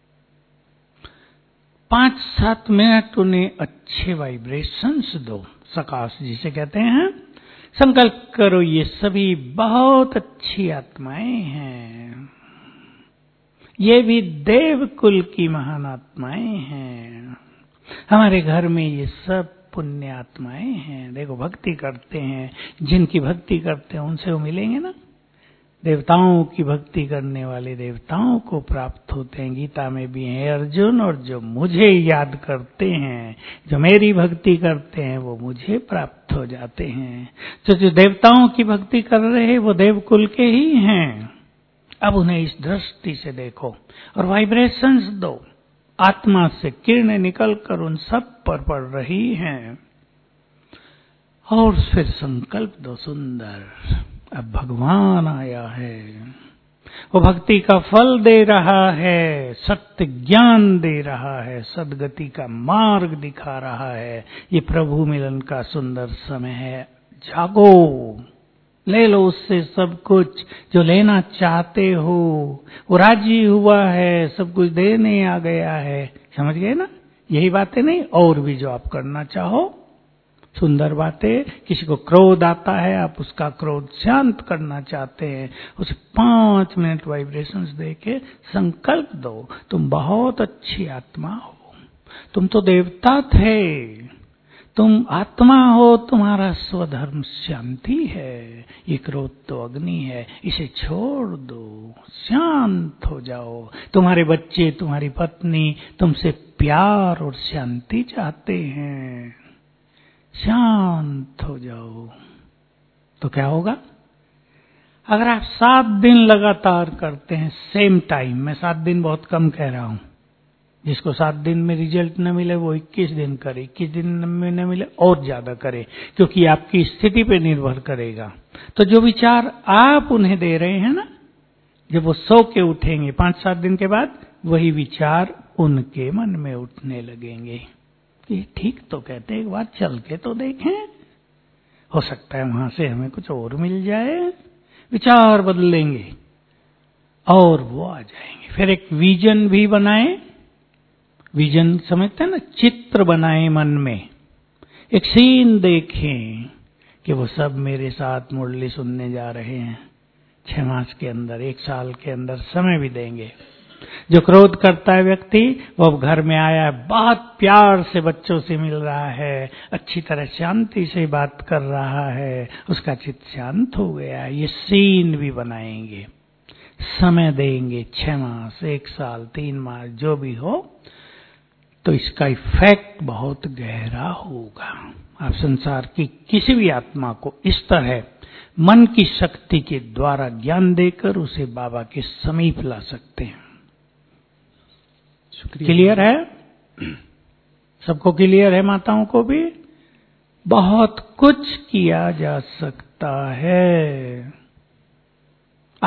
5-7 मिनट उन्हें अच्छे वाइब्रेशंस दो, सकाश जिसे कहते हैं। संकल्प करो ये सभी बहुत अच्छी आत्माएं हैं, ये भी देव कुल की महान आत्माएं हैं। हमारे घर में ये सब पुण्य आत्माएं हैं। देखो भक्ति करते हैं, जिनकी भक्ति करते हैं उनसे वो मिलेंगे ना। देवताओं की भक्ति करने वाले देवताओं को प्राप्त होते हैं। गीता में भी है अर्जुन, और जो मुझे याद करते हैं, जो मेरी भक्ति करते हैं, वो मुझे प्राप्त हो जाते हैं। तो जो देवताओं की भक्ति कर रहे हैं वो देवकुल के ही हैं। अब उन्हें इस दृष्टि से देखो और वाइब्रेशंस दो। आत्मा से किरणें निकलकर उन सब पर पड़ रही हैं। और फिर संकल्प दो सुंदर, अब भगवान आया है, वो भक्ति का फल दे रहा है, सत्य ज्ञान दे रहा है, सदगति का मार्ग दिखा रहा है। ये प्रभु मिलन का सुंदर समय है। जागो, ले लो उससे सब कुछ जो लेना चाहते हो। वो राजी हुआ है, सब कुछ देने आ गया है। समझ गए ना? यही बातें नहीं, और भी जो आप करना चाहो सुंदर बातें। किसी को क्रोध आता है, आप उसका क्रोध शांत करना चाहते हैं, उसे 5 मिनट वाइब्रेशंस देके संकल्प दो, तुम बहुत अच्छी आत्मा हो, तुम तो देवता थे, तुम आत्मा हो, तुम्हारा स्वधर्म शांति है, ये क्रोध तो अग्नि है, इसे छोड़ दो, शांत हो जाओ। तुम्हारे बच्चे, तुम्हारी पत्नी तुमसे प्यार और शांति चाहते हैं, शांत हो जाओ। तो क्या होगा? अगर आप 7 दिन लगातार करते हैं सेम टाइम, मैं 7 दिन बहुत कम कह रहा हूं, जिसको 7 दिन में रिजल्ट न मिले वो 21 दिन करे, 21 दिन में न मिले और ज्यादा करे, क्योंकि आपकी स्थिति पे निर्भर करेगा। तो जो विचार आप उन्हें दे रहे हैं ना, जब वो सो के उठेंगे 5-7 दिन के बाद, वही विचार उनके मन में उठने लगेंगे कि ठीक तो कहते, एक बार चल के तो देखें, हो सकता है वहां से हमें कुछ और मिल जाए। विचार बदलेंगे और वो आ जाएंगे। फिर एक विजन भी बनाए। विजन समझते हैं ना, चित्र बनाए मन में, एक सीन देखें कि वो सब मेरे साथ मुरली सुनने जा रहे हैं। 6 मास के अंदर, 1 साल के अंदर समय भी देंगे। जो क्रोध करता है व्यक्ति, वो अब घर में आया है, बहुत प्यार से बच्चों से मिल रहा है, अच्छी तरह शांति से बात कर रहा है, उसका चित्त शांत हो गया है। ये सीन भी बनाएंगे, समय देंगे, 6 मास, 1 साल, 3 मास, जो भी हो, तो इसका इफेक्ट बहुत गहरा होगा। आप संसार की किसी भी आत्मा को इस तरह मन की शक्ति के द्वारा ज्ञान देकर उसे बाबा के समीप ला सकते हैं। क्लियर है? सबको क्लियर है? माताओं को भी? बहुत कुछ किया जा सकता है।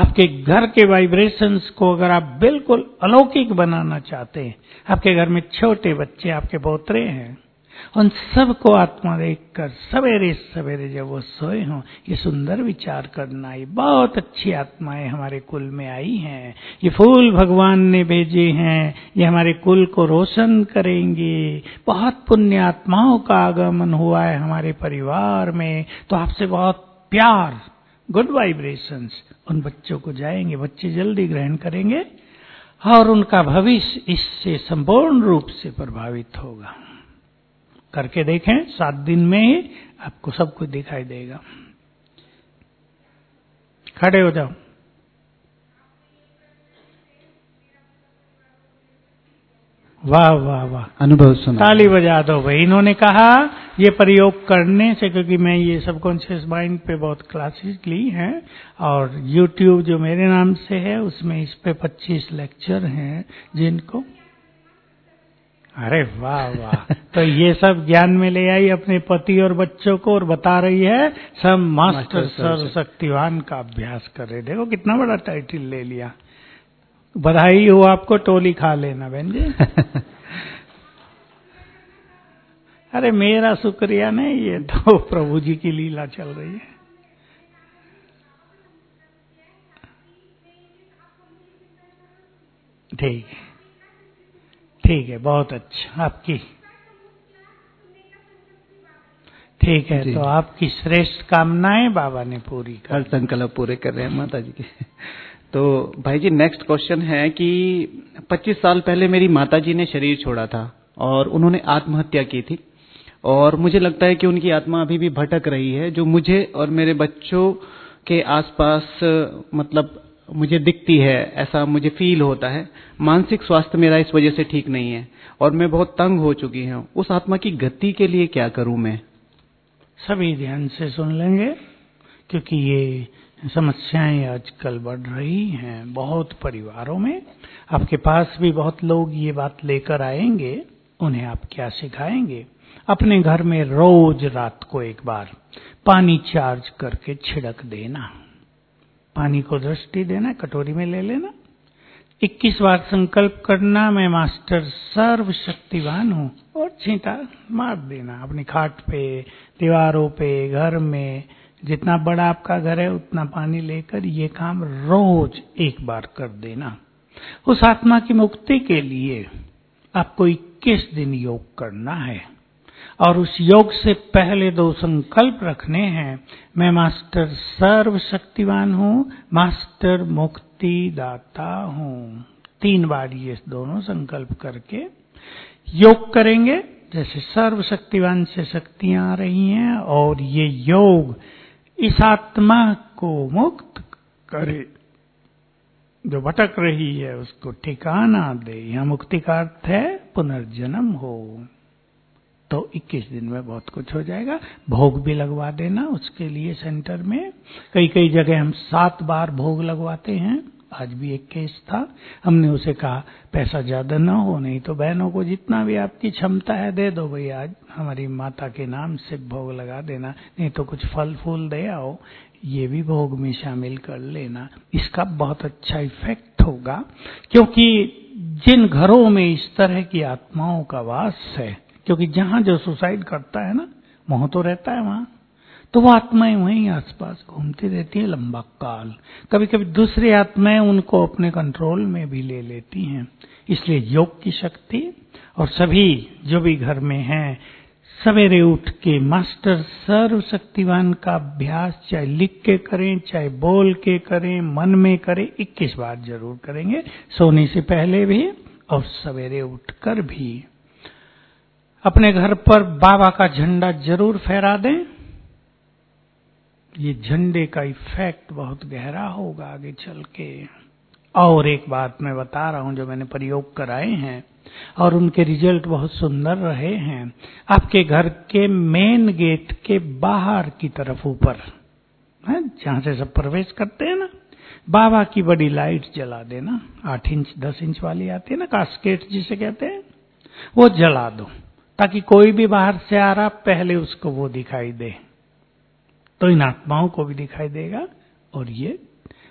आपके घर के वाइब्रेशंस को अगर आप बिल्कुल अलौकिक बनाना चाहते हैं, आपके घर में छोटे बच्चे, आपके पोतरे हैं, उन सबको आत्मा देखकर सवेरे सवेरे जब वो सोए हों, ये सुंदर विचार करना, ये बहुत अच्छी आत्माएं हमारे कुल में आई हैं, ये फूल भगवान ने भेजे हैं, ये हमारे कुल को रोशन करेंगे, बहुत पुण्य आत्माओं का आगमन हुआ है हमारे परिवार में, तो आपसे बहुत प्यार, गुड वाइब्रेशंस उन बच्चों को जाएंगे, बच्चे जल्दी ग्रहण करेंगे और उनका भविष्य इससे संपूर्ण रूप से प्रभावित होगा। करके देखें, 7 दिन में ही आपको सब कुछ दिखाई देगा। खड़े हो जाओ। वाह वाह वाह, अनुभव सुना, ताली बजा दो भाई। इन्होंने कहा ये प्रयोग करने से, क्योंकि मैं ये सबकॉन्शियस माइंड पे बहुत क्लासेस ली हैं और YouTube जो मेरे नाम से है उसमें इस पे 25 लेक्चर हैं जिनको, अरे वाह वाह, तो ये सब ज्ञान में ले आई अपने पति और बच्चों को और बता रही है सब मास्टर सर्वशक्तिवान का अभ्यास कर रहे। देखो कितना बड़ा टाइटल ले लिया। बधाई हो आपको, टोली खा लेना बहन जी। अरे मेरा शुक्रिया नहीं, ये तो प्रभु जी की लीला चल रही है। ठीक है, ठीक है, बहुत अच्छा आपकी, ठीक है, तो आपकी श्रेष्ठ कामनाएं बाबा ने पूरी कर, हर संकल्प पूरे कर रहे हैं माता जी के। तो भाई जी नेक्स्ट क्वेश्चन है कि 25 साल पहले मेरी माता जी ने शरीर छोड़ा था और उन्होंने आत्महत्या की थी, और मुझे लगता है कि उनकी आत्मा अभी भी भटक रही है, जो मुझे और मेरे बच्चों के आसपास मतलब मुझे दिखती है, ऐसा मुझे फील होता है। मानसिक स्वास्थ्य मेरा इस वजह से ठीक नहीं है और मैं बहुत तंग हो चुकी हूँ। उस आत्मा की गति के लिए क्या करूं मैं? सभी ध्यान से सुन लेंगे, क्योंकि ये समस्याएं आजकल बढ़ रही हैं बहुत परिवारों में। आपके पास भी बहुत लोग ये बात लेकर आएंगे, उन्हें आप क्या सिखाएंगे? अपने घर में रोज रात को एक बार पानी चार्ज करके छिड़क देना, पानी को दृष्टि देना, कटोरी में ले लेना, 21 बार संकल्प करना मैं मास्टर सर्वशक्तिवान हूँ, और छींटा मार देना अपनी खाट पे, दीवारों पे, घर में, जितना बड़ा आपका घर है उतना पानी लेकर ये काम रोज एक बार कर देना। उस आत्मा की मुक्ति के लिए आपको 21 दिन योग करना है और उस योग से पहले 2 संकल्प रखने हैं। मैं मास्टर सर्वशक्तिवान हूँ, मास्टर मुक्ति दाता हूँ। 3 बार ये दोनों संकल्प करके योग करेंगे। जैसे सर्वशक्तिवान से शक्तियां आ रही हैं और ये योग इस आत्मा को मुक्त करे, जो भटक रही है उसको ठिकाना दे। यहाँ मुक्ति का अर्थ है पुनर्जन्म हो। तो 21 दिन में बहुत कुछ हो जाएगा। भोग भी लगवा देना उसके लिए सेंटर में। कई जगह हम 7 बार भोग लगवाते हैं। आज भी एक केस था, हमने उसे कहा पैसा ज्यादा ना हो, नहीं तो बहनों को जितना भी आपकी क्षमता है दे दो भाई, आज हमारी माता के नाम से भोग लगा देना, नहीं तो कुछ फल फूल दे आओ, ये भी भोग में शामिल कर लेना। इसका बहुत अच्छा इफेक्ट होगा, क्योंकि जिन घरों में इस तरह की आत्माओं का वास है, क्योंकि जहां जो सुसाइड करता है ना, मोह तो रहता है वहां, तो वो आत्माएं वहीं आसपास घूमती रहती है लंबा काल। कभी कभी दूसरी आत्माएं उनको अपने कंट्रोल में भी ले लेती हैं। इसलिए योग की शक्ति, और सभी जो भी घर में हैं सवेरे उठ के मास्टर सर्वशक्तिवान का अभ्यास चाहे लिख के करें, चाहे बोल के करें, मन में करें, 21 बार जरूर करेंगे, सोने से पहले भी और सवेरे उठकर भी। अपने घर पर बाबा का झंडा जरूर फहरा दें। ये झंडे का इफेक्ट बहुत गहरा होगा आगे चल के। और एक बात मैं बता रहा हूं जो मैंने प्रयोग कराए हैं और उनके रिजल्ट बहुत सुंदर रहे हैं। आपके घर के मेन गेट के बाहर की तरफ ऊपर, जहां से सब प्रवेश करते हैं ना, बाबा की बड़ी लाइट जला देना। 8 इंच 10 इंच वाली आती है ना, कास्केट जिसे कहते हैं, वो जला दो, ताकि कोई भी बाहर से आ रहा पहले उसको वो दिखाई दे, तो इन आत्माओं को भी दिखाई देगा और ये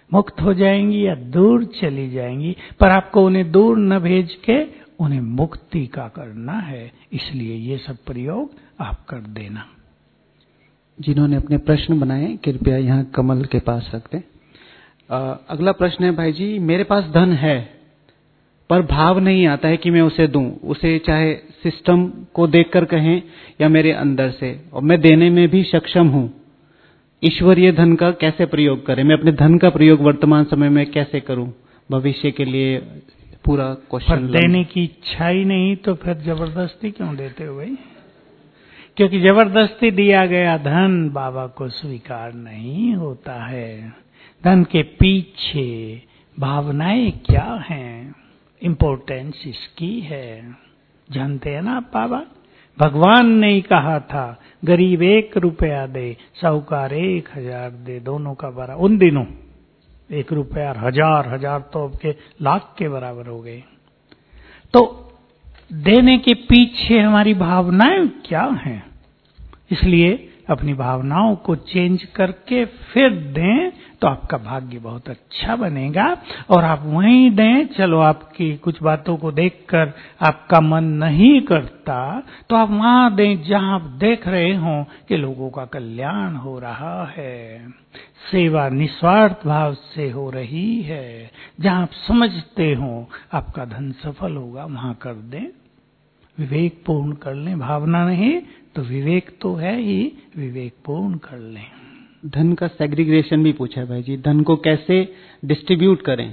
मुक्त हो जाएंगी या दूर चली जाएंगी, पर आपको उन्हें दूर न भेज के उन्हें मुक्ति का करना है। इसलिए ये सब प्रयोग आप कर देना। जिन्होंने अपने प्रश्न बनाए कृपया यहाँ कमल के पास रख दें। अगला प्रश्न है भाई जी, मेरे पास धन है पर भाव नहीं आता है कि मैं उसे दूं, उसे चाहे सिस्टम को देखकर कहें या मेरे अंदर से, और मैं देने में भी सक्षम हूं। ईश्वरीय धन का कैसे प्रयोग करें? मैं अपने धन का प्रयोग वर्तमान समय में कैसे करूं भविष्य के लिए? पूरा क्वेश्चन। देने की इच्छा ही नहीं तो फिर जबरदस्ती क्यों देते हो भाई? क्योंकि जबरदस्ती दिया गया धन बाबा को स्वीकार नहीं होता है। धन के पीछे भावनाएं क्या हैं, इम्पोर्टेंस इसकी है। जानते हैं ना आप बाबा, भगवान ने ही कहा था गरीब 1 रुपया दे, साहूकार 1000 दे, दोनों का बराबर। उन दिनों 1 रुपया और 1000 तो अब के लाख के बराबर हो गए। तो देने के पीछे हमारी भावनाएं क्या हैं, इसलिए अपनी भावनाओं को चेंज करके फिर दें तो आपका भाग्य बहुत अच्छा बनेगा। और आप वहीं दें, चलो आपकी कुछ बातों को देखकर आपका मन नहीं करता तो आप वहां दें जहां आप देख रहे हो कि लोगों का कल्याण हो रहा है, सेवा निस्वार्थ भाव से हो रही है। जहां आप समझते हो आपका धन सफल होगा वहां कर दें। विवेक पूर्ण कर लें, भावना नहीं तो विवेक तो है ही, विवेक पूर्ण कर लें। धन का सेग्रीगेशन भी पूछा है भाई जी, धन को कैसे डिस्ट्रीब्यूट करें?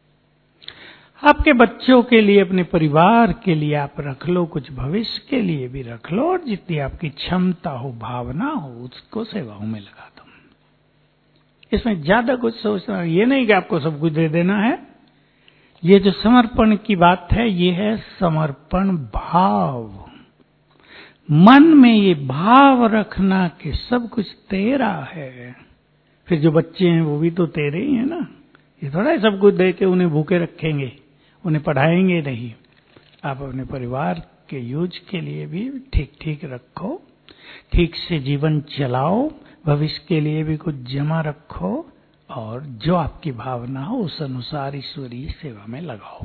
आपके बच्चों के लिए, अपने परिवार के लिए आप रख लो, कुछ भविष्य के लिए भी रख लो, और जितनी आपकी क्षमता हो, भावना हो, उसको सेवाओं में लगा दो। इसमें ज्यादा कुछ सोचना ये नहीं कि आपको सब कुछ दे देना है। ये जो समर्पण की बात है ये है समर्पण भाव। मन में ये भाव रखना कि सब कुछ तेरा है। फिर जो बच्चे हैं वो भी तो तेरे ही है ना। ये थोड़ा सब कुछ दे के उन्हें भूखे रखेंगे, उन्हें पढ़ाएंगे नहीं। आप अपने परिवार के यूज के लिए भी ठीक ठीक रखो, ठीक से जीवन चलाओ, भविष्य के लिए भी कुछ जमा रखो, और जो आपकी भावना हो उस अनुसार ईश्वरीय सेवा में लगाओ।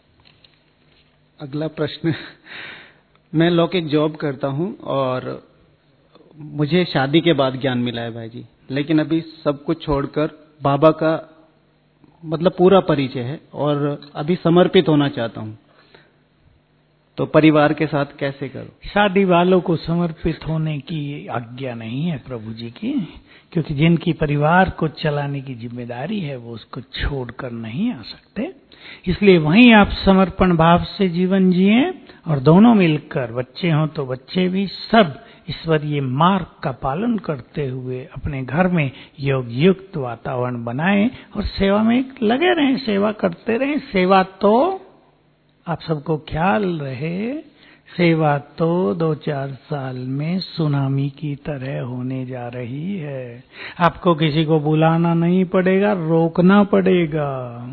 अगला प्रश्न, मैं लौकिक जॉब करता हूं और मुझे शादी के बाद ज्ञान मिला है भाई जी, लेकिन अभी सब कुछ छोड़कर बाबा का मतलब पूरा परिचय है और अभी समर्पित होना चाहता हूं, तो परिवार के साथ कैसे करूं? शादी वालों को समर्पित होने की आज्ञा नहीं है प्रभु जी की, क्योंकि जिनकी परिवार को चलाने की जिम्मेदारी है वो उसको छोड़कर नहीं आ सकते। इसलिए वहीं आप समर्पण भाव से जीवन जिए, और दोनों मिलकर, बच्चे हों तो बच्चे भी, सब ईश्वरीय मार्ग का पालन करते हुए अपने घर में योग युक्त वातावरण बनाएं और सेवा में लगे रहें, सेवा करते रहें। सेवा तो आप सबको ख्याल रहे, सेवा तो 2-4 साल में सुनामी की तरह होने जा रही है। आपको किसी को बुलाना नहीं पड़ेगा, रोकना पड़ेगा।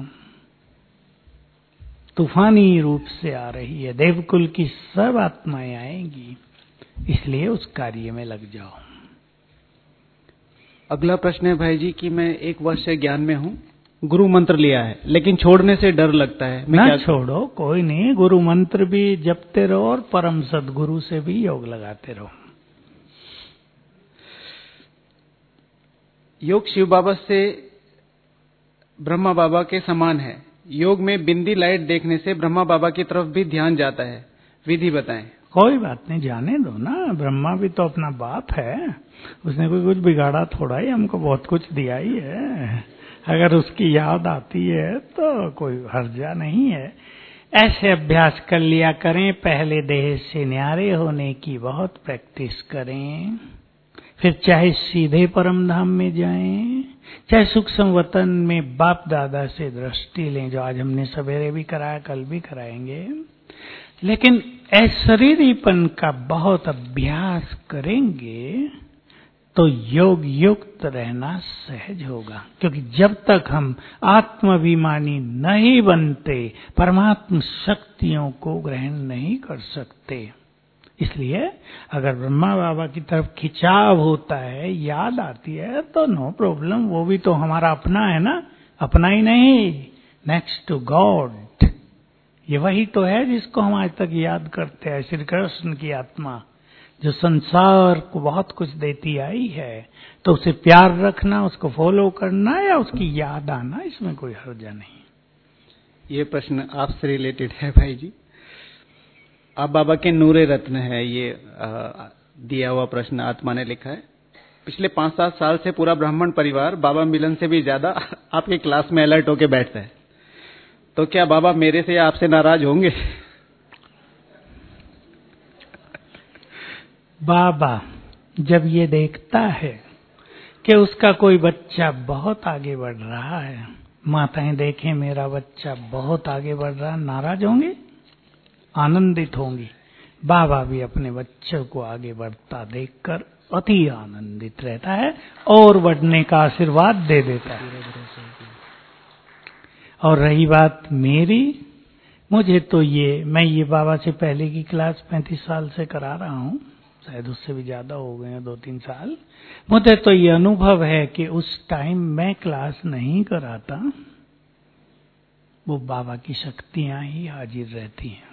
तूफानी रूप से आ रही है, देवकुल की सब आत्माएं आएंगी, इसलिए उस कार्य में लग जाओ। अगला प्रश्न है भाई जी कि मैं 1 वर्ष से ज्ञान में हूं, गुरु मंत्र लिया है लेकिन छोड़ने से डर लगता है, मैं क्या छोड़ो, कोई नहीं, गुरु मंत्र भी जपते रहो और परम सद्गुरु से भी योग लगाते रहो। योग शिव बाबा से ब्रह्मा बाबा के समान है। योग में बिंदी लाइट देखने से ब्रह्मा बाबा की तरफ भी ध्यान जाता है, विधि बताएं। कोई बात नहीं, जाने दो ना, ब्रह्मा भी तो अपना बाप है, उसने कोई कुछ बिगाड़ा थोड़ा ही, हमको बहुत कुछ दिया ही है। अगर उसकी याद आती है तो कोई हर्जा नहीं है। ऐसे अभ्यास कर लिया करें, पहले देह से न्यारे होने की बहुत प्रैक्टिस करें, फिर चाहे सीधे परम धाम में जाएं, चाहे सूक्ष्म वतन में बाप दादा से दृष्टि लें, जो आज हमने सवेरे भी कराया, कल भी कराएंगे। लेकिन अशरीरीपन का बहुत अभ्यास करेंगे तो योग युक्त रहना सहज होगा, क्योंकि जब तक हम आत्माभिमानी नहीं बनते परमात्म शक्तियों को ग्रहण नहीं कर सकते। इसलिए अगर ब्रह्मा बाबा की तरफ खिंचाव होता है, याद आती है, तो नो प्रॉब्लम, वो भी तो हमारा अपना है ना, अपना ही नहीं, नेक्स्ट टू गॉड। ये वही तो है जिसको हम आज तक याद करते हैं, श्री कृष्ण की आत्मा जो संसार को बहुत कुछ देती आई है। तो उसे प्यार रखना, उसको फॉलो करना या उसकी याद आना, इसमें कोई हर्जा नहीं। ये प्रश्न आपसे रिलेटेड है भाई जी। आप बाबा के नूरे रत्न है, ये दिया हुआ प्रश्न आत्मा ने लिखा है। पिछले 5-7 साल से पूरा ब्राह्मण परिवार बाबा मिलन से भी ज्यादा आपके क्लास में अलर्ट होके बैठता है, तो क्या बाबा मेरे से या आपसे नाराज होंगे? बाबा जब ये देखता है कि उसका कोई बच्चा बहुत आगे बढ़ रहा है, माताएं देखें मेरा बच्चा बहुत आगे बढ़ रहा है, नाराज होंगे? आनंदित होंगी। बाबा भी अपने बच्चों को आगे बढ़ता देखकर अति आनंदित रहता है और बढ़ने का आशीर्वाद दे देता है। और रही बात मेरी, मुझे तो मैं ये बाबा से पहले की क्लास 35 साल से करा रहा हूँ, शायद उससे भी ज्यादा हो गए हैं 2-3 साल। मुझे तो ये अनुभव है कि उस टाइम मैं क्लास नहीं कराता, वो बाबा की शक्तियां ही हाजिर रहती हैं।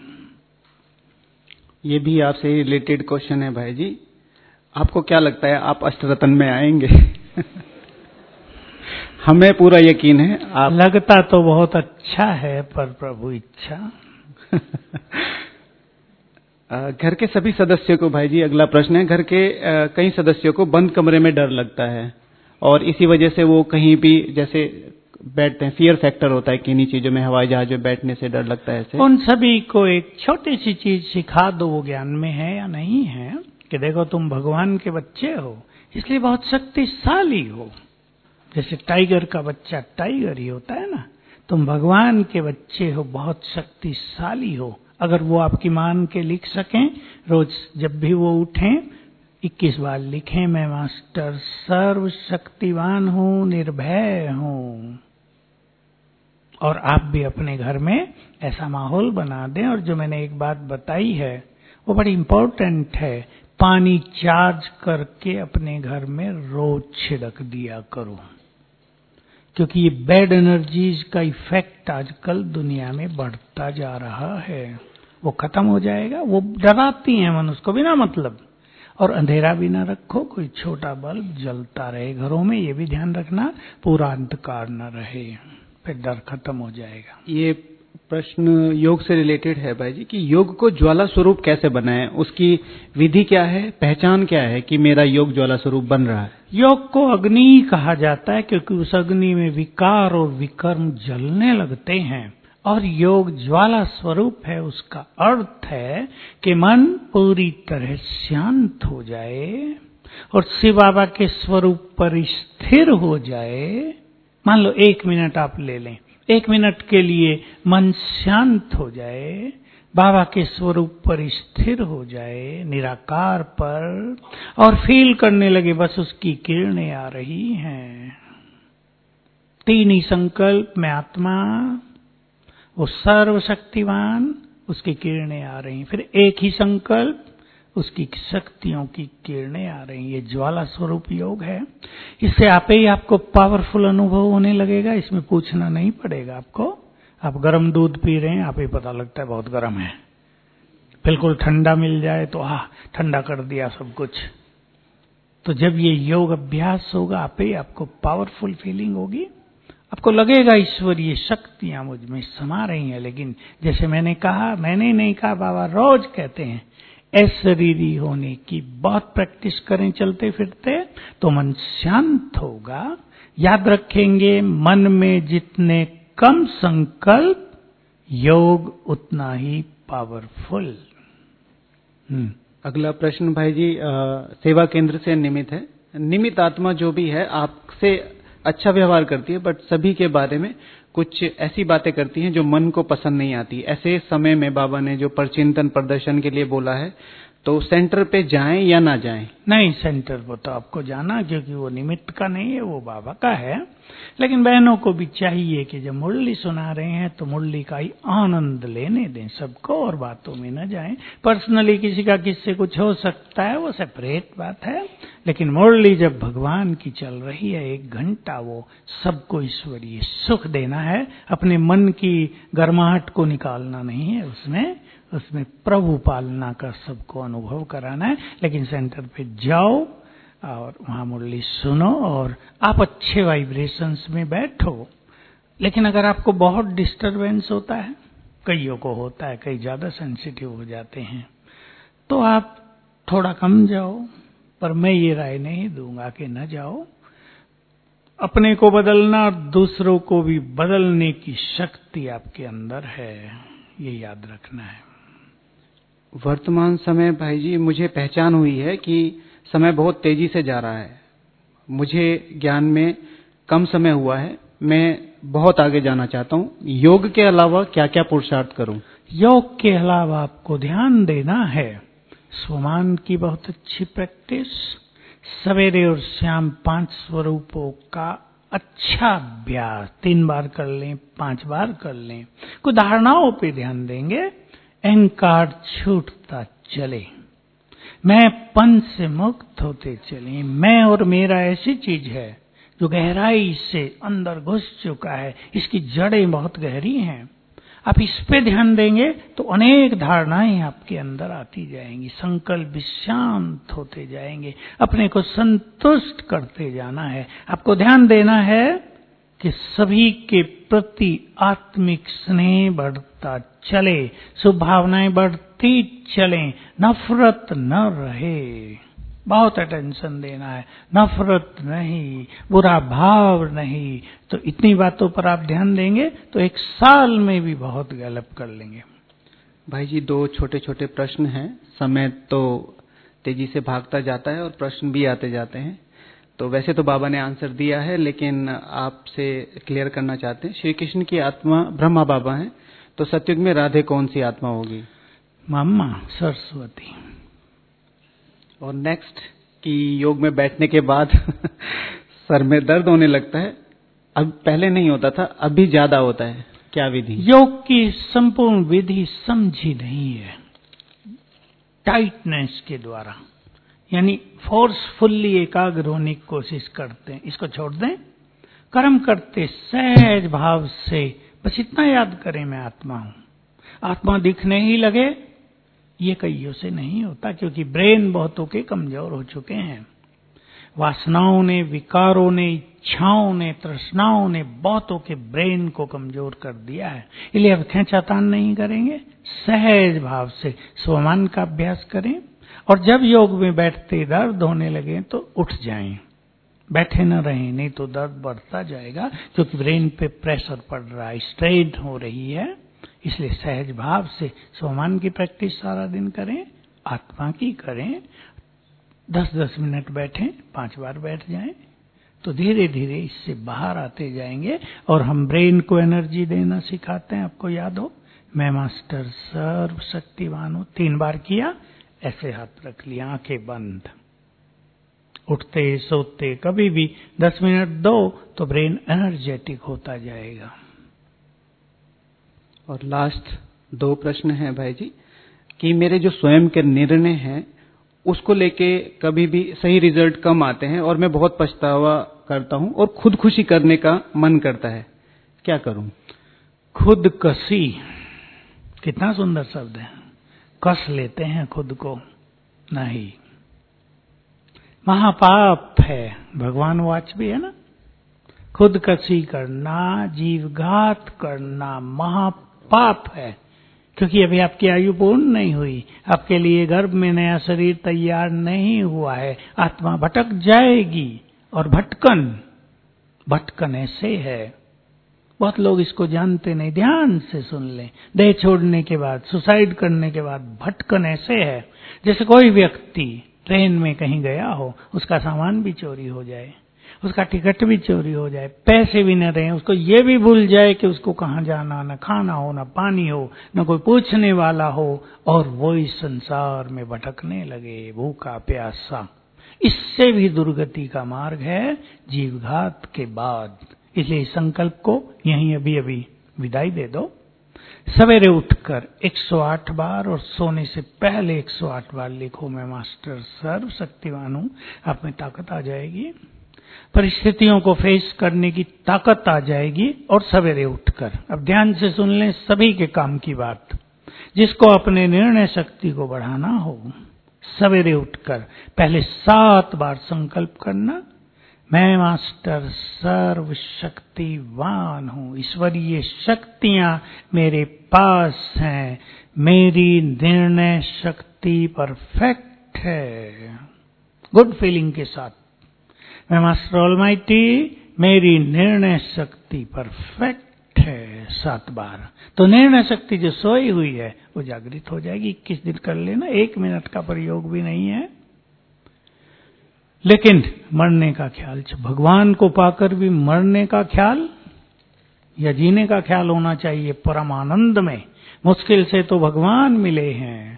ये भी आपसे रिलेटेड क्वेश्चन है भाई जी। आपको क्या लगता है आप अष्टरत्न में आएंगे? हमें पूरा यकीन है आप। लगता तो बहुत अच्छा है पर प्रभु इच्छा। घर के सभी सदस्यों को भाई जी, अगला प्रश्न है, घर के कई सदस्यों को बंद कमरे में डर लगता है और इसी वजह से वो कहीं भी जैसे बैठते हैं, फियर फैक्टर होता है, किन्हीं चीजों में, हवाई जहाज में बैठने से डर लगता है ऐसे। उन सभी को एक छोटी सी चीज सिखा दो, वो ज्ञान में है या नहीं है, कि देखो तुम भगवान के बच्चे हो, इसलिए बहुत शक्तिशाली हो। जैसे टाइगर का बच्चा टाइगर ही होता है ना, तुम भगवान के बच्चे हो, बहुत शक्तिशाली हो। अगर वो आपकी मान के लिख सकें, रोज जब भी वो उठें 21 बार लिखें, मैं मास्टर सर्वशक्तिवान हूं, निर्भय हूं। और आप भी अपने घर में ऐसा माहौल बना दें। और जो मैंने एक बात बताई है वो बड़ी इंपॉर्टेंट है, पानी चार्ज करके अपने घर में रोज छिड़क दिया करो, क्योंकि ये बैड एनर्जीज का इफेक्ट आजकल दुनिया में बढ़ता जा रहा है। वो खत्म हो जाएगा। वो डराती हैं मनुष्य को बिना मतलब। और अंधेरा भी ना रखो, कोई छोटा बल्ब जलता रहे घरों में, ये भी ध्यान रखना, पूरा अंधकार न रहे, फिर डर खत्म हो जाएगा। ये प्रश्न योग से रिलेटेड है भाई जी, कि योग को ज्वाला स्वरूप कैसे बनाएं, उसकी विधि क्या है, पहचान क्या है कि मेरा योग ज्वाला स्वरूप बन रहा है? योग को अग्नि कहा जाता है क्योंकि उस अग्नि में विकार और विकर्म जलने लगते हैं। और योग ज्वाला स्वरूप है, उसका अर्थ है कि मन पूरी तरह शांत हो जाए और शिव बाबा के स्वरूप पर स्थिर हो जाए। मान लो 1 मिनट आप ले लें, 1 मिनट के लिए मन शांत हो जाए, बाबा के स्वरूप पर स्थिर हो जाए, निराकार पर, और फील करने लगे बस उसकी किरणें आ रही हैं। 3 ही संकल्प में आत्मा, वो सर्वशक्तिवान, उसकी किरणें आ रही, फिर एक ही संकल्प, उसकी शक्तियों की किरणें आ रही। ये ज्वाला स्वरूप योग है। इससे आपको पावरफुल अनुभव होने लगेगा, इसमें पूछना नहीं पड़ेगा आपको। आप गर्म दूध पी रहे हैं, आप ही पता लगता है बहुत गर्म है। बिल्कुल ठंडा मिल जाए तो ठंडा कर दिया सब कुछ। तो जब ये योग अभ्यास होगा, आपको पावरफुल फीलिंग होगी, आपको लगेगा ईश्वरीय शक्तियां मुझ में समा रही हैं। लेकिन जैसे मैंने कहा, मैंने नहीं कहा, बाबा रोज कहते हैं, अशरीरी होने की बहुत प्रैक्टिस करें चलते फिरते, तो मन शांत होगा। याद रखेंगे, मन में जितने कम संकल्प, योग उतना ही पावरफुल। अगला प्रश्न भाई जी सेवा केंद्र से निमित है। निमित आत्मा जो भी है आपसे अच्छा व्यवहार करती है, बट सभी के बारे में कुछ ऐसी बातें करती हैं जो मन को पसंद नहीं आती। ऐसे समय में बाबा ने जो परचिंतन प्रदर्शन के लिए बोला है, तो सेंटर पे जाएं या ना जाएं? नहीं, सेंटर पर तो आपको जाना, क्योंकि वो निमित्त का नहीं है, वो बाबा का है। लेकिन बहनों को भी चाहिए कि जब मुरली सुना रहे हैं तो मुरली का ही आनंद लेने दें सबको, और बातों में न जाएं। पर्सनली किसी का किससे कुछ हो सकता है, वो सेपरेट बात है। लेकिन मुरली जब भगवान की चल रही है 1 घंटा, वो सबको ईश्वरीय सुख देना है, अपने मन की गर्माहट को निकालना नहीं है उसमें प्रभु पालना का सबको अनुभव कराना है। लेकिन सेंटर पे जाओ और वहां मुरली सुनो और आप अच्छे वाइब्रेशंस में बैठो। लेकिन अगर आपको बहुत डिस्टरबेंस होता है, कईयों को होता है, कई ज्यादा सेंसिटिव हो जाते हैं, तो आप थोड़ा कम जाओ। पर मैं ये राय नहीं दूंगा कि न जाओ। अपने को बदलना, दूसरों को भी बदलने की शक्ति आपके अंदर है, ये याद रखना है। वर्तमान समय भाई जी मुझे पहचान हुई है कि समय बहुत तेजी से जा रहा है। मुझे ज्ञान में कम समय हुआ है, मैं बहुत आगे जाना चाहता हूँ। योग के अलावा क्या क्या पुरुषार्थ करूं? योग के अलावा आपको ध्यान देना है स्वमान की बहुत अच्छी प्रैक्टिस, सवेरे और शाम 5 स्वरूपों का अच्छा अभ्यास 3 बार कर लें, 5 बार कर लें। कुछ धारणाओं पे ध्यान देंगे। अहंकार छूटता चले, मैं पन से मुक्त होते चले। मैं और मेरा ऐसी चीज है जो गहराई से अंदर घुस चुका है, इसकी जड़ें बहुत गहरी हैं। आप इस पे ध्यान देंगे तो अनेक धारणाएं आपके अंदर आती जाएंगी, संकल्प शांत होते जाएंगे, अपने को संतुष्ट करते जाना है। आपको ध्यान देना है कि सभी के प्रति आत्मिक स्नेह बढ़ता चले, शुभ भावनाएं बढ़ती चले, नफरत न रहे। बहुत अटेंशन देना है, नफरत नहीं, बुरा भाव नहीं। तो इतनी बातों पर आप ध्यान देंगे तो 1 साल में भी बहुत गलप कर लेंगे। भाई जी 2 छोटे छोटे प्रश्न हैं। समय तो तेजी से भागता जाता है और प्रश्न भी आते जाते हैं। तो वैसे तो बाबा ने आंसर दिया है, लेकिन आपसे क्लियर करना चाहते हैं। श्री कृष्ण की आत्मा ब्रह्मा बाबा हैं, तो सतयुग में राधे कौन सी आत्मा होगी? मम्मा सरस्वती। और नेक्स्ट कि योग में बैठने के बाद सर में दर्द होने लगता है, अब पहले नहीं होता था, अभी ज्यादा होता है, क्या विधि? योग की संपूर्ण विधि समझी नहीं है। टाइटनेस के द्वारा, यानी फोर्सफुल्ली एकाग्र होने की कोशिश करते हैं, इसको छोड़ दें। कर्म करते सहज भाव से बस इतना याद करें, मैं आत्मा हूं। आत्मा दिखने ही लगे, ये कईयों से नहीं होता, क्योंकि ब्रेन बहुतों के कमजोर हो चुके हैं। वासनाओं ने, विकारों ने, इच्छाओं ने, तृष्णाओं ने बहुतों के ब्रेन को कमजोर कर दिया है। इसलिए अब खेचातान नहीं करेंगे, सहज भाव से स्वमान का अभ्यास करें। और जब योग में बैठते दर्द होने लगे तो उठ जाएं, बैठे न रहें, नहीं तो दर्द बढ़ता जाएगा, क्योंकि ब्रेन पे प्रेशर पड़ रहा है, स्ट्रेन हो रही है। इसलिए सहज भाव से स्वमान की प्रैक्टिस सारा दिन करें, आत्मा की करें। 10-10 मिनट बैठें, 5 बार बैठ जाएं, तो धीरे धीरे इससे बाहर आते जाएंगे। और हम ब्रेन को एनर्जी देना सिखाते हैं। आपको याद हो, मैं मास्टर सर्व शक्तिवान हूं, 3 बार किया, ऐसे हाथ रख लिया, आंखें बंद। उठते सोते कभी भी 10 मिनट दो तो ब्रेन एनर्जेटिक होता जाएगा। और लास्ट 2 प्रश्न हैं भाई जी, कि मेरे जो स्वयं के निर्णय हैं उसको लेके कभी भी सही रिजल्ट कम आते हैं और मैं बहुत पछतावा करता हूं और खुदकुशी करने का मन करता है, क्या करूं? खुदकशी कितना सुंदर शब्द है। कस लेते हैं खुद को, नहीं, महापाप है। भगवान वाच भी है ना, खुदकशी करना, जीवघात करना महापाप है। क्योंकि अभी आपकी आयु पूर्ण नहीं हुई, आपके लिए गर्भ में नया शरीर तैयार नहीं हुआ है, आत्मा भटक जाएगी। और भटकन ऐसे है, बहुत लोग इसको जानते नहीं, ध्यान से सुन लें। देह छोड़ने के बाद, सुसाइड करने के बाद भटकन ऐसे है जैसे कोई व्यक्ति ट्रेन में कहीं गया हो, उसका सामान भी चोरी हो जाए उसका टिकट भी चोरी हो जाए, पैसे भी न रहे, उसको ये भी भूल जाए कि उसको कहाँ जाना, न खाना हो, न पानी हो, न कोई पूछने वाला हो, और वो इस संसार में भटकने लगे भूखा प्यासा। इससे भी दुर्गति का मार्ग है जीवघात के बाद। इसलिए इस संकल्प को यहीं अभी अभी विदाई दे दो। सवेरे उठकर 108 बार और सोने से पहले 108 बार लिखो, मैं मास्टर सर्वशक्तिमान हूं। आप में ताकत आ जाएगी, परिस्थितियों को फेस करने की ताकत आ जाएगी। और सवेरे उठकर अब ध्यान से सुन लें सभी के काम की बात। जिसको अपने निर्णय शक्ति को बढ़ाना हो, सवेरे उठकर पहले 7 बार संकल्प करना, मैं मास्टर सर्वशक्तिवान हूं, ईश्वरीय शक्तियां मेरे पास हैं, मेरी निर्णय शक्ति परफेक्ट है। गुड फीलिंग के साथ, मैं मास्टर ऑलमाइटी, मेरी निर्णय शक्ति परफेक्ट है 7 बार। तो निर्णय शक्ति जो सोई हुई है वो जागृत हो जाएगी। 21 दिन कर लेना, 1 मिनट का प्रयोग भी नहीं है। लेकिन मरने का ख्याल, भगवान को पाकर भी मरने का ख्याल या जीने का ख्याल होना चाहिए परम आनंद में। मुश्किल से तो भगवान मिले हैं,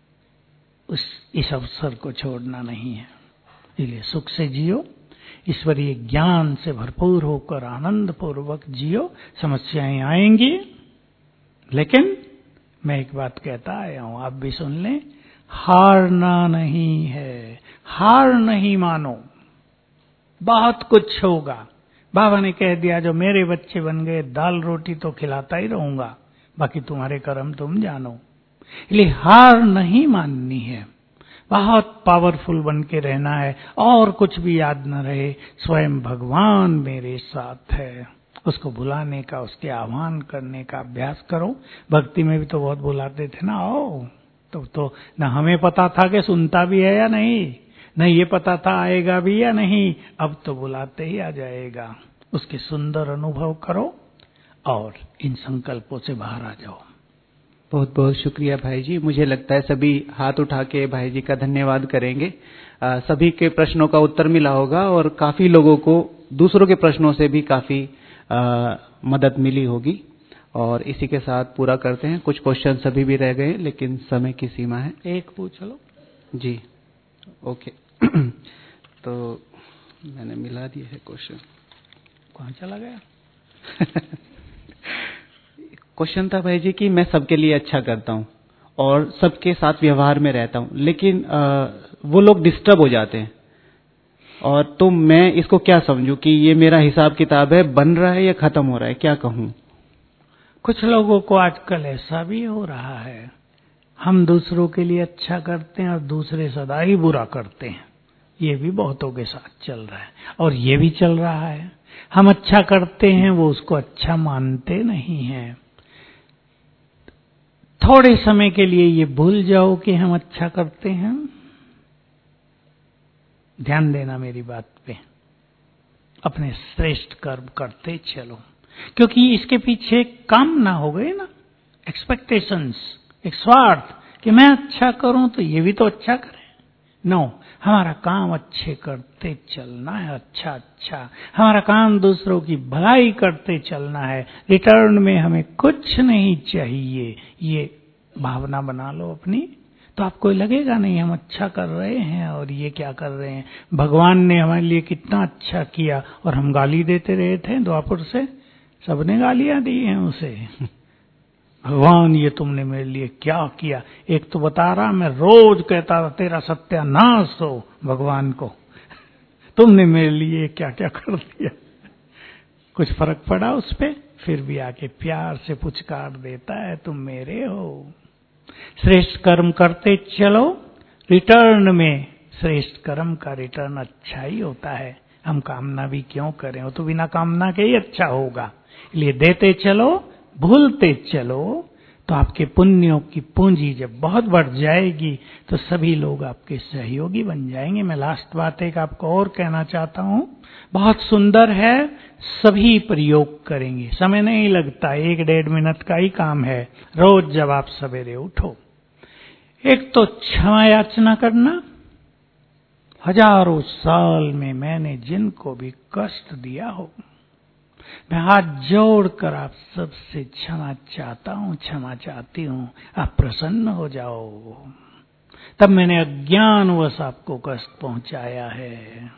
इस अवसर को छोड़ना नहीं है। इसलिए सुख से जियो, ईश्वरीय ज्ञान से भरपूर होकर आनंद पूर्वक जियो। समस्याएं आएंगी, लेकिन मैं एक बात कहता आया हूं, आप भी सुन लें, हारना नहीं है, हार नहीं मानो, बहुत कुछ होगा। बाबा ने कह दिया जो मेरे बच्चे बन गए दाल रोटी तो खिलाता ही रहूंगा, बाकी तुम्हारे कर्म तुम जानो। इसलिए हार नहीं माननी है, बहुत पावरफुल बन के रहना है, और कुछ भी याद न रहे, स्वयं भगवान मेरे साथ है, उसको बुलाने का, उसके आह्वान करने का अभ्यास करो। भक्ति में भी तो बहुत बुलाते थे ना, आओ, तो न हमें पता था कि सुनता भी है या नहीं, न ये पता था आएगा भी या नहीं, अब तो बुलाते ही आ जाएगा। उसके सुंदर अनुभव करो और इन संकल्पों से बाहर आ जाओ। बहुत बहुत शुक्रिया भाई जी। मुझे लगता है सभी हाथ उठा के भाई जी का धन्यवाद करेंगे। सभी के प्रश्नों का उत्तर मिला होगा और काफी लोगों को दूसरों के प्रश्नों से भी काफी मदद मिली होगी। और इसी के साथ पूरा करते हैं। कुछ क्वेश्चन सभी भी रह गए, लेकिन समय की सीमा है। एक पूछ लो जी, ओके। तो मैंने मिला दिया है क्वेश्चन। कहाँ चला गया? क्वेश्चन था भाई जी कि मैं सबके लिए अच्छा करता हूँ और सबके साथ व्यवहार में रहता हूँ, लेकिन वो लोग डिस्टर्ब हो जाते हैं, और तो मैं इसको क्या समझूं कि ये मेरा हिसाब किताब है, बन रहा है या खत्म हो रहा है, क्या कहूँ? कुछ लोगों को आजकल ऐसा भी हो रहा है, हम दूसरों के लिए अच्छा करते हैं और दूसरे सदा ही बुरा करते हैं। ये भी बहुतों के साथ चल रहा है, और ये भी चल रहा है, हम अच्छा करते हैं, वो उसको अच्छा मानते नहीं हैं। थोड़े समय के लिए ये भूल जाओ कि हम अच्छा करते हैं। ध्यान देना मेरी बात पे, अपने श्रेष्ठ कर्म करते चलो, क्योंकि इसके पीछे कामना हो गई ना, एक्सपेक्टेशंस, एक स्वार्थ कि मैं अच्छा करूं तो ये भी तो अच्छा करे। नो, हमारा काम अच्छे करते चलना है, अच्छा अच्छा, हमारा काम दूसरों की भलाई करते चलना है, रिटर्न में हमें कुछ नहीं चाहिए। ये भावना बना लो अपनी, तो आपको लगेगा नहीं हम अच्छा कर रहे हैं और ये क्या कर रहे हैं। भगवान ने हमारे लिए कितना अच्छा किया और हम गाली देते रहे थे द्वापर से, सबने गालियां दी हैं उसे। भगवान ये तुमने मेरे लिए क्या किया। एक तो बता रहा, मैं रोज कहता था तेरा सत्यानाश हो भगवान को, तुमने मेरे लिए क्या क्या कर दिया। कुछ फर्क पड़ा उस पे? फिर भी आके प्यार से पुचकार देता है, तुम मेरे हो। श्रेष्ठ कर्म करते चलो, रिटर्न में श्रेष्ठ कर्म का रिटर्न अच्छा ही होता है। हम कामना भी क्यों करें, वो तो बिना कामना के ही अच्छा होगा। इसलिए देते चलो, भूलते चलो, तो आपके पुण्यों की पूंजी जब बहुत बढ़ जाएगी तो सभी लोग आपके सहयोगी बन जाएंगे। मैं लास्ट बात एक आपको और कहना चाहता हूं, बहुत सुंदर है, सभी प्रयोग करेंगे, समय नहीं लगता, 1-1.5 मिनट का ही काम है। रोज जब आप सवेरे उठो, एक तो क्षमा याचना करना, हजारों साल में मैंने जिनको भी कष्ट दिया हो, मैं हाथ जोड़कर आप सबसे क्षमा चाहता हूं, क्षमा चाहती हूं, आप प्रसन्न हो जाओ। तब मैंने अज्ञानवश आपको कष्ट पहुंचाया है,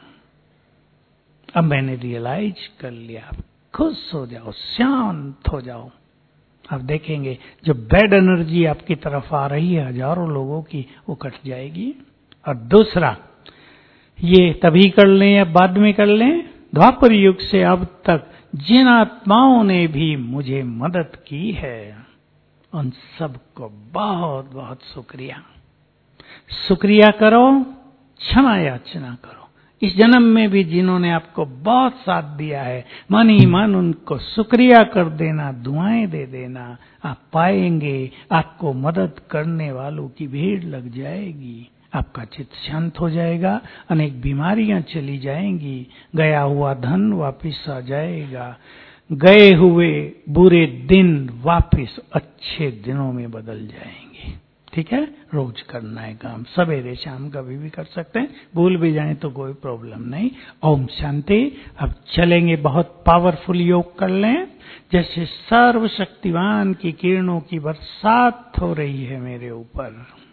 अब मैंने रियलाइज कर लिया। आप खुश हो जाओ, शांत हो जाओ। आप देखेंगे जो बैड एनर्जी आपकी तरफ आ रही है हजारों लोगों की, वो कट जाएगी। और दूसरा, ये तभी कर लें या बाद में कर लें, द्वापर युग से अब तक जिन आत्माओं ने भी मुझे मदद की है, उन सबको बहुत बहुत शुक्रिया। शुक्रिया करो, क्षमा याचना करो। इस जन्म में भी जिन्होंने आपको बहुत साथ दिया है, मन ही मन उनको शुक्रिया कर देना, दुआएं दे देना। आप पाएंगे आपको मदद करने वालों की भीड़ लग जाएगी, आपका चित्त शांत हो जाएगा, अनेक बीमारियां चली जाएंगी, गया हुआ धन वापिस आ जाएगा, गए हुए बुरे दिन वापिस अच्छे दिनों में बदल जाएंगे। ठीक है, रोज करना है काम, सवेरे शाम कभी भी कर सकते हैं, भूल भी जाएं तो कोई प्रॉब्लम नहीं। ओम शांति। अब चलेंगे, बहुत पावरफुल योग कर लें, जैसे सर्वशक्तिवान की किरणों की बरसात हो रही है मेरे ऊपर।